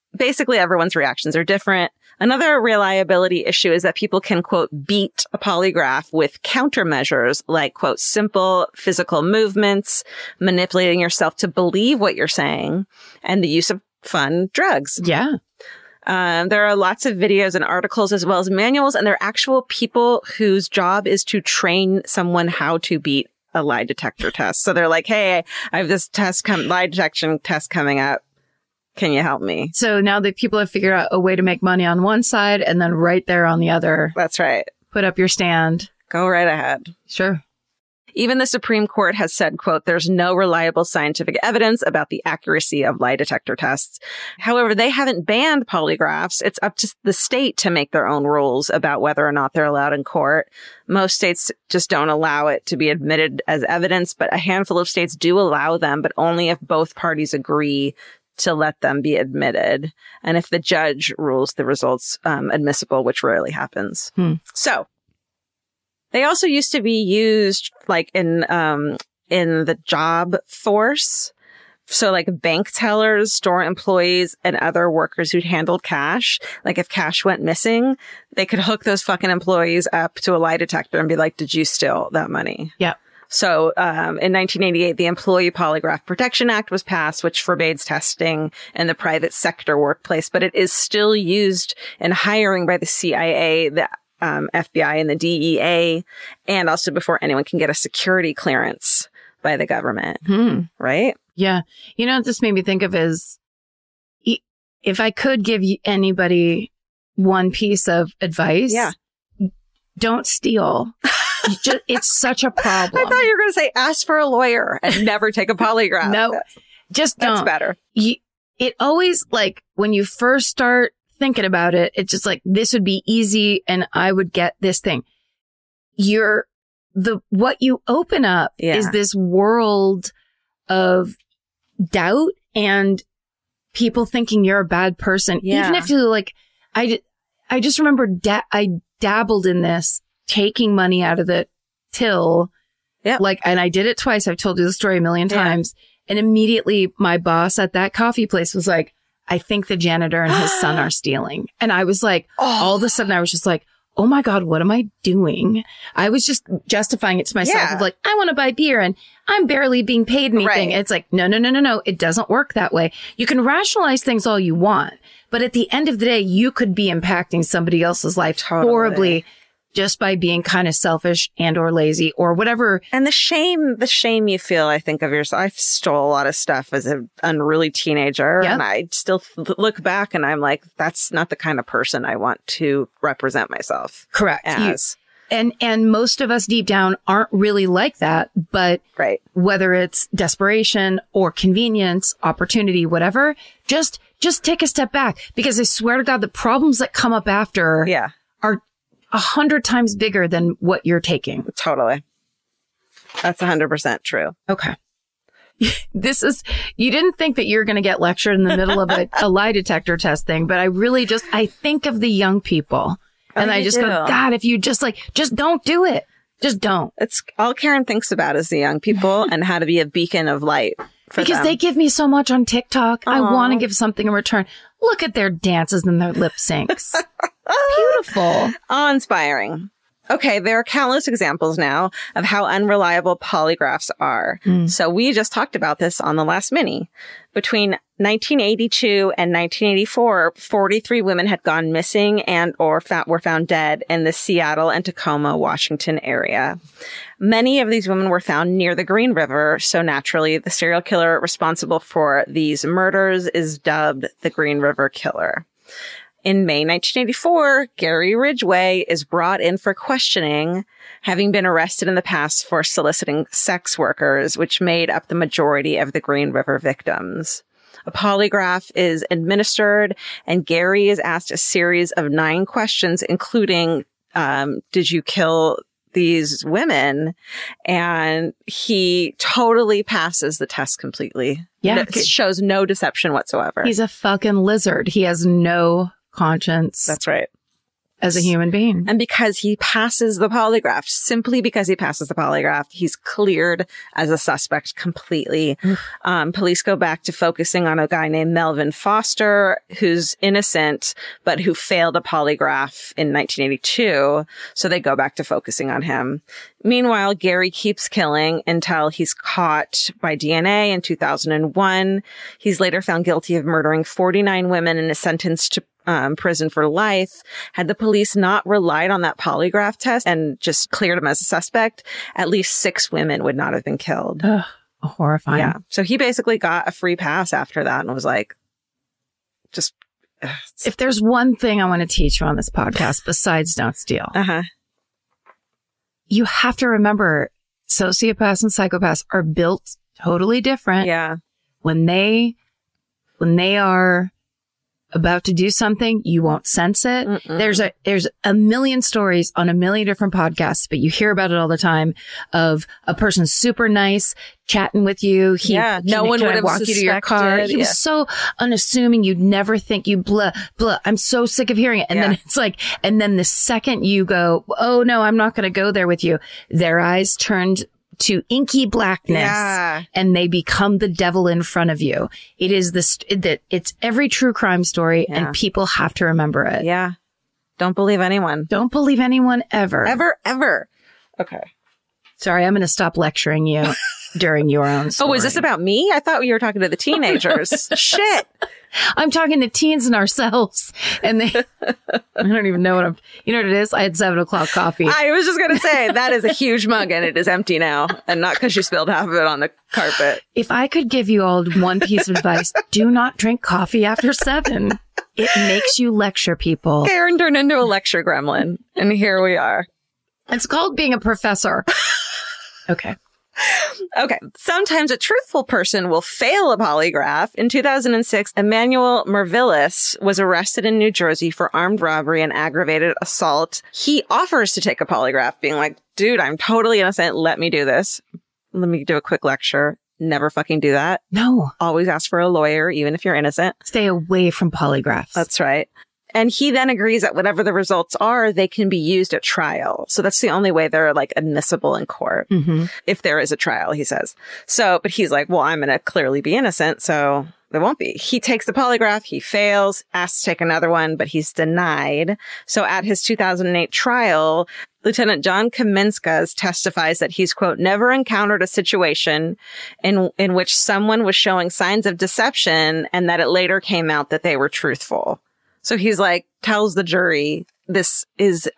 basically everyone's reactions are different. Another reliability issue is that people can, quote, beat a polygraph with countermeasures like, quote, simple physical movements, manipulating yourself to believe what you're saying, and the use of fun drugs. Yeah. There are lots of videos and articles as well as manuals, and there are actual people whose job is to train someone how to beat a lie detector test. So they're like, hey, I have this lie detection test coming up. Can you help me? So now that people have figured out a way to make money on one side and then right there on the other. That's right. Put up your stand. Go right ahead. Sure. Even the Supreme Court has said, quote, there's no reliable scientific evidence about the accuracy of lie detector tests. However, they haven't banned polygraphs. It's up to the state to make their own rules about whether or not they're allowed in court. Most states just don't allow it to be admitted as evidence, but a handful of states do allow them, but only if both parties agree to let them be admitted. And if the judge rules the results admissible, which rarely happens. So they also used to be used like in the job force. So like bank tellers, store employees, and other workers who'd handled cash. Like if cash went missing, they could hook those fucking employees up to a lie detector and be like, did you steal that money? Yeah. So, in 1988, the Employee Polygraph Protection Act was passed, which forbids testing in the private sector workplace, but it is still used in hiring by the CIA, the FBI, and the DEA, and also before anyone can get a security clearance by the government. Right? Yeah. You know what this made me think of is, if I could give anybody one piece of advice, don't steal. It's such a problem. I thought you were going to say ask for a lawyer and never take a polygraph. No, just don't. That's better. It always, like, when you first start thinking about it, it's just like, this would be easy and I would get this thing. What you open up is this world of doubt and people thinking you're a bad person. Yeah. Even if you like, I just remember I dabbled in this, taking money out of the till. Yeah. Like, and I did it twice. I've told you the story a million times. And immediately my boss at that coffee place was like, I think the janitor and his son are stealing. And I was like, all of a sudden I was just like, oh my God, what am I doing? I was just justifying it to myself of like, I want to buy beer and I'm barely being paid anything. Right. It's like, no. It doesn't work that way. You can rationalize things all you want, but at the end of the day, you could be impacting somebody else's life horribly just by being kind of selfish and or lazy or whatever. And the shame you feel, I think, of yourself. I stole a lot of stuff as an unruly teenager. And I still look back and I'm like, that's not the kind of person I want to represent myself. Correct. As. And most of us deep down aren't really like that. But whether it's desperation or convenience, opportunity, whatever, just take a step back, because I swear to God, the problems that come up after are 100 times bigger than what you're taking. Totally. That's 100% true. Okay. You didn't think that you were going to get lectured in the middle of a lie detector test thing, but I think of the young people and I just go, God, if you just don't do it. Just don't. It's all Karen thinks about is the young people and how to be a beacon of light for because them. They give me so much on TikTok. Aww. I want to give something in return. Look at their dances and their lip syncs. Beautiful. Awe-inspiring. Okay, there are countless examples now of how unreliable polygraphs are. So we just talked about this on the last mini. Between 1982 and 1984, 43 women had gone missing and or were found dead in the Seattle and Tacoma, Washington area. Many of these women were found near the Green River, so naturally the serial killer responsible for these murders is dubbed the Green River Killer. In May 1984, Gary Ridgway is brought in for questioning, having been arrested in the past for soliciting sex workers, which made up the majority of the Green River victims. A polygraph is administered, and Gary is asked a series of 9 questions, including, did you kill these women? And he totally passes the test completely. Yeah. It shows no deception whatsoever. He's a fucking lizard. He has no conscience. That's right. as a human being. And because he passes the polygraph, simply because he passes the polygraph, he's cleared as a suspect completely. Police go back to focusing on a guy named Melvin Foster, who's innocent, but who failed a polygraph in 1982. So they go back to focusing on him. Meanwhile, Gary keeps killing until he's caught by DNA in 2001. He's later found guilty of murdering 49 women and is sentenced to prison for life. Had the police not relied on that polygraph test and just cleared him as a suspect, at least 6 women would not have been killed. Ugh, horrifying. Yeah. So he basically got a free pass after that and was like, just. If there's one thing I want to teach you on this podcast besides don't steal, you have to remember sociopaths and psychopaths are built totally different. Yeah. When they are about to do something, you won't sense it. There's a million stories on a million different podcasts, but you hear about it all the time of a person super nice chatting with you. No one would have walk you to your car. He was so unassuming. You'd never think you blah. I'm so sick of hearing it. And then it's like, and then the second you go, oh no, I'm not going to go there with you. Their eyes turned to inky blackness and they become the devil in front of you. It is it's every true crime story and people have to remember it. Yeah. Don't believe anyone. Don't believe anyone ever. Ever. Okay. Sorry, I'm going to stop lecturing you during your own story. Oh, is this about me? I thought you were talking to the teenagers. Shit. I'm talking to teens and ourselves. And I don't even know you know what it is? I had 7:00 coffee. I was just going to say that is a huge mug and it is empty now. And not because you spilled half of it on the carpet. If I could give you all one piece of advice, do not drink coffee after 7. It makes you lecture people. Karen turned into a lecture gremlin. And here we are. It's called being a professor. Okay. Sometimes a truthful person will fail a polygraph. In 2006, Emmanuel Mervillis was arrested in New Jersey for armed robbery and aggravated assault. He offers to take a polygraph, being like, dude, I'm totally innocent. Let me do this. Let me do a quick lecture. Never fucking do that. No. Always ask for a lawyer, even if you're innocent. Stay away from polygraphs. That's right. And he then agrees that whatever the results are, they can be used at trial. So that's the only way they're like admissible in court. If there is a trial, he says. So, but he's like, well, I'm going to clearly be innocent. So there won't be. He takes the polygraph. He fails, asks to take another one, but he's denied. So at his 2008 trial, Lieutenant John Kaminskas testifies that he's, quote, never encountered a situation in which someone was showing signs of deception and that it later came out that they were truthful. So he's like, tells the jury, he's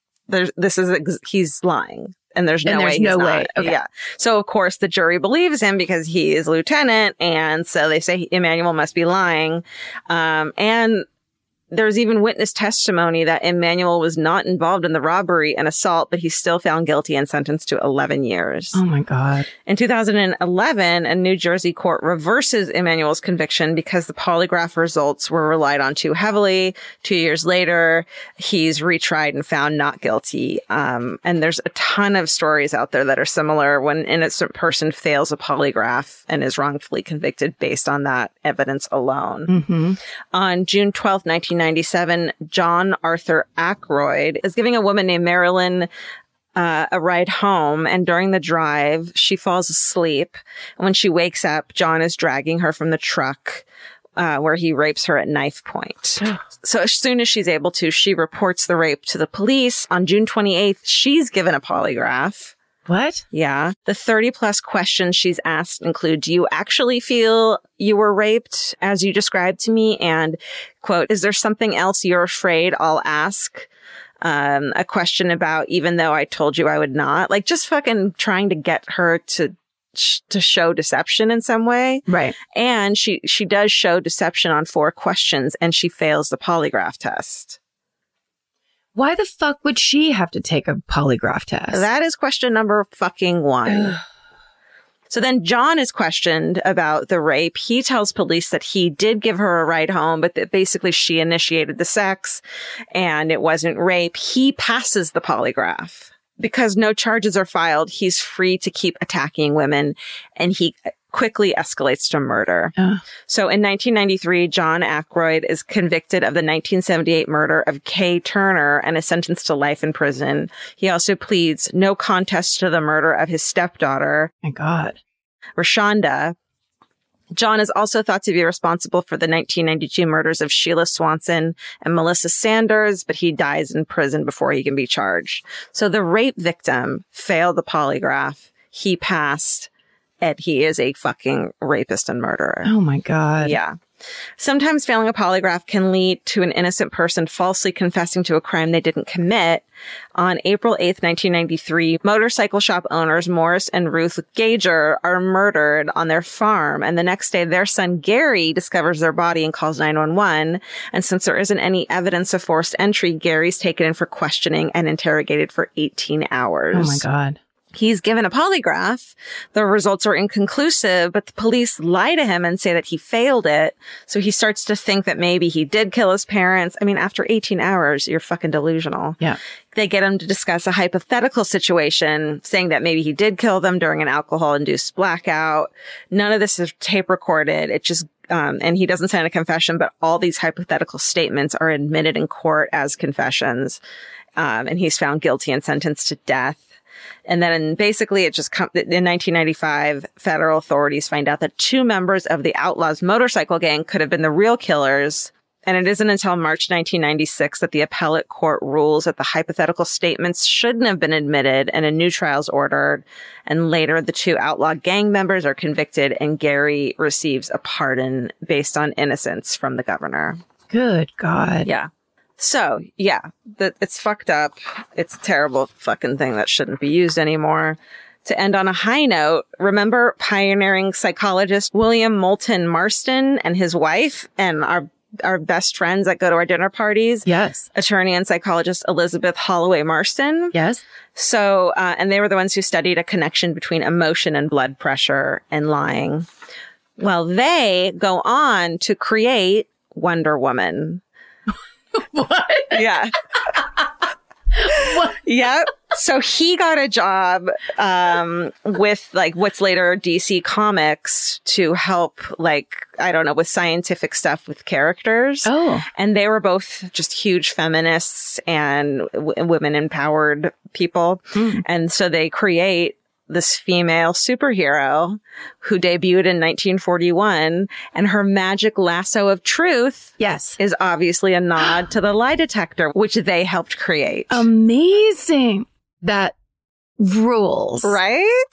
lying. And there's no way he's not. Okay. Yeah. So of course the jury believes him because he is lieutenant. And so they say Emmanuel must be lying. And there's even witness testimony that Emmanuel was not involved in the robbery and assault, but he's still found guilty and sentenced to 11 years. Oh my God. In 2011, a New Jersey court reverses Emmanuel's conviction because the polygraph results were relied on too heavily. 2 years later, he's retried and found not guilty. And there's a ton of stories out there that are similar when an innocent person fails a polygraph and is wrongfully convicted based on that evidence alone. On June 12th, 1997, John Arthur Ackroyd is giving a woman named Marilyn a ride home. And during the drive, she falls asleep. And when she wakes up, John is dragging her from the truck where he rapes her at knife point. So as soon as she's able to, she reports the rape to the police. On June 28th, she's given a polygraph. What? Yeah. The 30 plus questions she's asked include, do you actually feel you were raped as you described to me? And quote, is there something else you're afraid I'll ask? A question about, even though I told you I would not, like just fucking trying to get her to show deception in some way. Right. And she does show deception on 4 questions and she fails the polygraph test. Why the fuck would she have to take a polygraph test? That is question number fucking 1. So then John is questioned about the rape. He tells police that he did give her a ride home, but that basically she initiated the sex and it wasn't rape. He passes the polygraph. Because no charges are filed, he's free to keep attacking women. And he, quickly escalates to murder. So in 1993, John Aykroyd is convicted of the 1978 murder of Kay Turner and is sentenced to life in prison. He also pleads no contest to the murder of his stepdaughter. My God. Rashonda. John is also thought to be responsible for the 1992 murders of Sheila Swanson and Melissa Sanders, but he dies in prison before he can be charged. So the rape victim failed the polygraph. He passed, and he is a fucking rapist and murderer. Oh my God. Yeah. Sometimes failing a polygraph can lead to an innocent person falsely confessing to a crime they didn't commit. On April 8th, 1993, motorcycle shop owners Morris and Ruth Gager are murdered on their farm. And the next day, their son Gary discovers their body and calls 911. And since there isn't any evidence of forced entry, Gary's taken in for questioning and interrogated for 18 hours. Oh my God. He's given a polygraph. The results are inconclusive, but the police lie to him and say that he failed it. So he starts to think that maybe he did kill his parents. I mean, after 18 hours, you're fucking delusional. Yeah. They get him to discuss a hypothetical situation, saying that maybe he did kill them during an alcohol-induced blackout. None of this is tape recorded. It just, and he doesn't sign a confession, but all these hypothetical statements are admitted in court as confessions. And he's found guilty and sentenced to death. And then basically it just in 1995, federal authorities find out that 2 members of the Outlaws motorcycle gang could have been the real killers. And it isn't until March 1996 that the appellate court rules that the hypothetical statements shouldn't have been admitted and a new trial's ordered. And later, the 2 outlaw gang members are convicted and Gary receives a pardon based on innocence from the governor. Good God. Yeah. So, yeah, it's fucked up. It's a terrible fucking thing that shouldn't be used anymore. To end on a high note, remember pioneering psychologist William Moulton Marston and his wife and our best friends that go to our dinner parties? Yes. Attorney and psychologist Elizabeth Holloway Marston. Yes. So, and they were the ones who studied a connection between emotion and blood pressure and lying. Well, they go on to create Wonder Woman. What? Yeah. What? Yep. So he got a job with like what's later DC Comics to help with scientific stuff with characters. Oh. And they were both just huge feminists and women empowered people. And so they create this female superhero who debuted in 1941, and her magic lasso of truth is obviously a nod to the lie detector, which they helped create. Amazing. That rules. Right?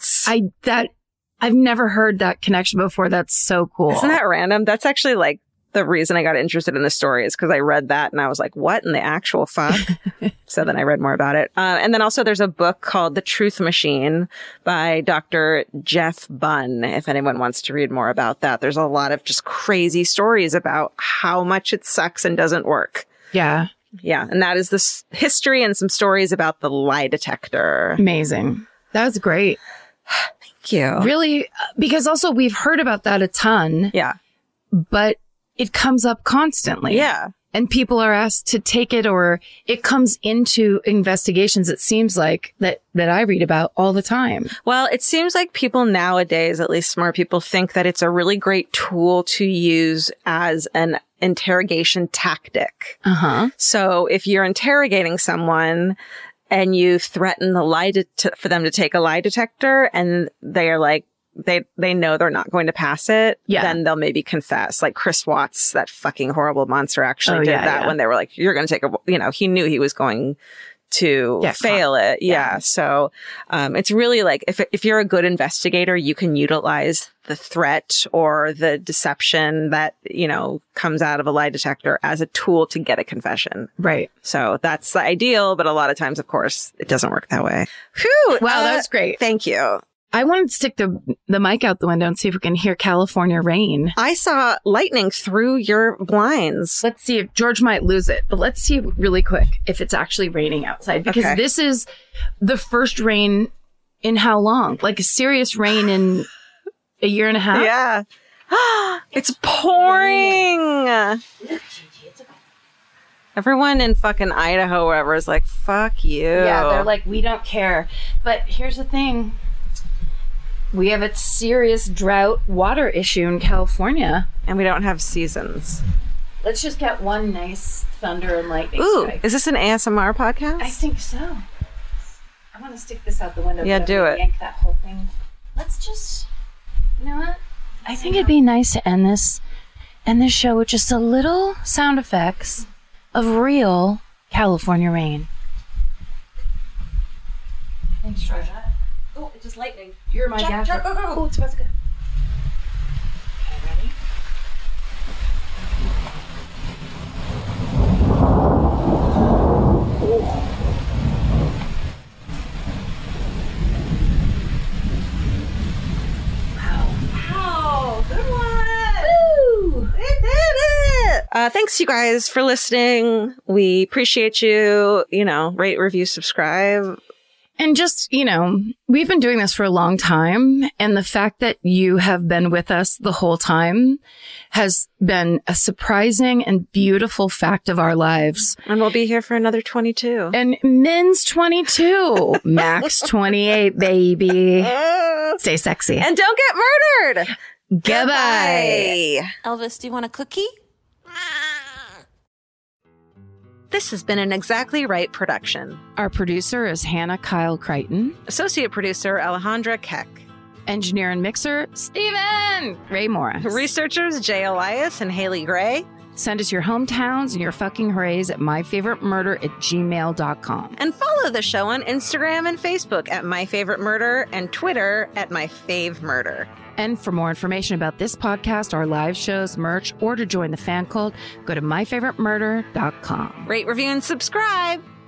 I've never heard that connection before. That's so cool. Isn't that random? That's actually like the reason I got interested in the story is because I read that and I was like, what in the actual fuck? So then I read more about it. And then also there's a book called The Truth Machine by Dr. Jeff Bunn. If anyone wants to read more about that, there's a lot of just crazy stories about how much it sucks and doesn't work. Yeah. Yeah. And that is this history and some stories about the lie detector. Amazing. That was great. Thank you. Really, because also we've heard about that a ton. Yeah. But it comes up constantly. Yeah. And people are asked to take it, or it comes into investigations, it seems like, that I read about all the time. Well, it seems like people nowadays, at least smart people, think that it's a really great tool to use as an interrogation tactic. Uh-huh. So if you're interrogating someone and you threaten the for them to take a lie detector and they are like, they know they're not going to pass it, then they'll maybe confess. Like Chris Watts, that fucking horrible monster, actually did that when they were like, you're going to take he knew he was going to fail it. Yeah. So, it's really like, if you're a good investigator, you can utilize the threat or the deception that, comes out of a lie detector as a tool to get a confession. Right. So that's the ideal, but a lot of times, of course, it doesn't work that way. Whew. Wow, that was great. Thank you. I wanted to stick the mic out the window and see if we can hear California rain. I saw lightning through your blinds. Let's see if George might lose it, but let's see really quick if it's actually raining outside, because this is the first rain in how long? Like a serious rain in a year and a half? Yeah. It's pouring. Everyone in fucking Idaho, wherever, is like, fuck you. Yeah, they're like, we don't care. But here's the thing. We have a serious drought water issue in California. And we don't have seasons. Let's just get one nice thunder and lightning strike. Is this an ASMR podcast? I think so. I want to stick this out the window. Yeah, do it. Yank that whole thing. Let's just, you know what? I think it'd be nice to end this show with just a little sound effects of real California rain. Thanks, Georgia. Oh, it's just lightning. You're my gaffer. Go. Oh, it's about to go. Okay, ready? Wow, good one. Woo! We did it. Thanks, you guys, for listening. We appreciate you. Rate, review, subscribe. And just, we've been doing this for a long time. And the fact that you have been with us the whole time has been a surprising and beautiful fact of our lives. And we'll be here for another 22. And Min's 22. Max 28, baby. Stay sexy. And don't get murdered. Goodbye. Elvis, do you want a cookie? This has been an Exactly Right production. Our producer is Hannah Kyle Crichton. Associate producer, Alejandra Keck. Engineer and mixer, Steven Ray Morris. Researchers, Jay Elias and Haley Gray. Send us your hometowns and your fucking hoorays at myfavoriteMurder@gmail.com. And follow the show on Instagram and Facebook at My Favorite Murder and Twitter at My Fave Murder. And for more information about this podcast, our live shows, merch, or to join the fan cult, go to myfavoritemurder.com. Rate, review, and subscribe.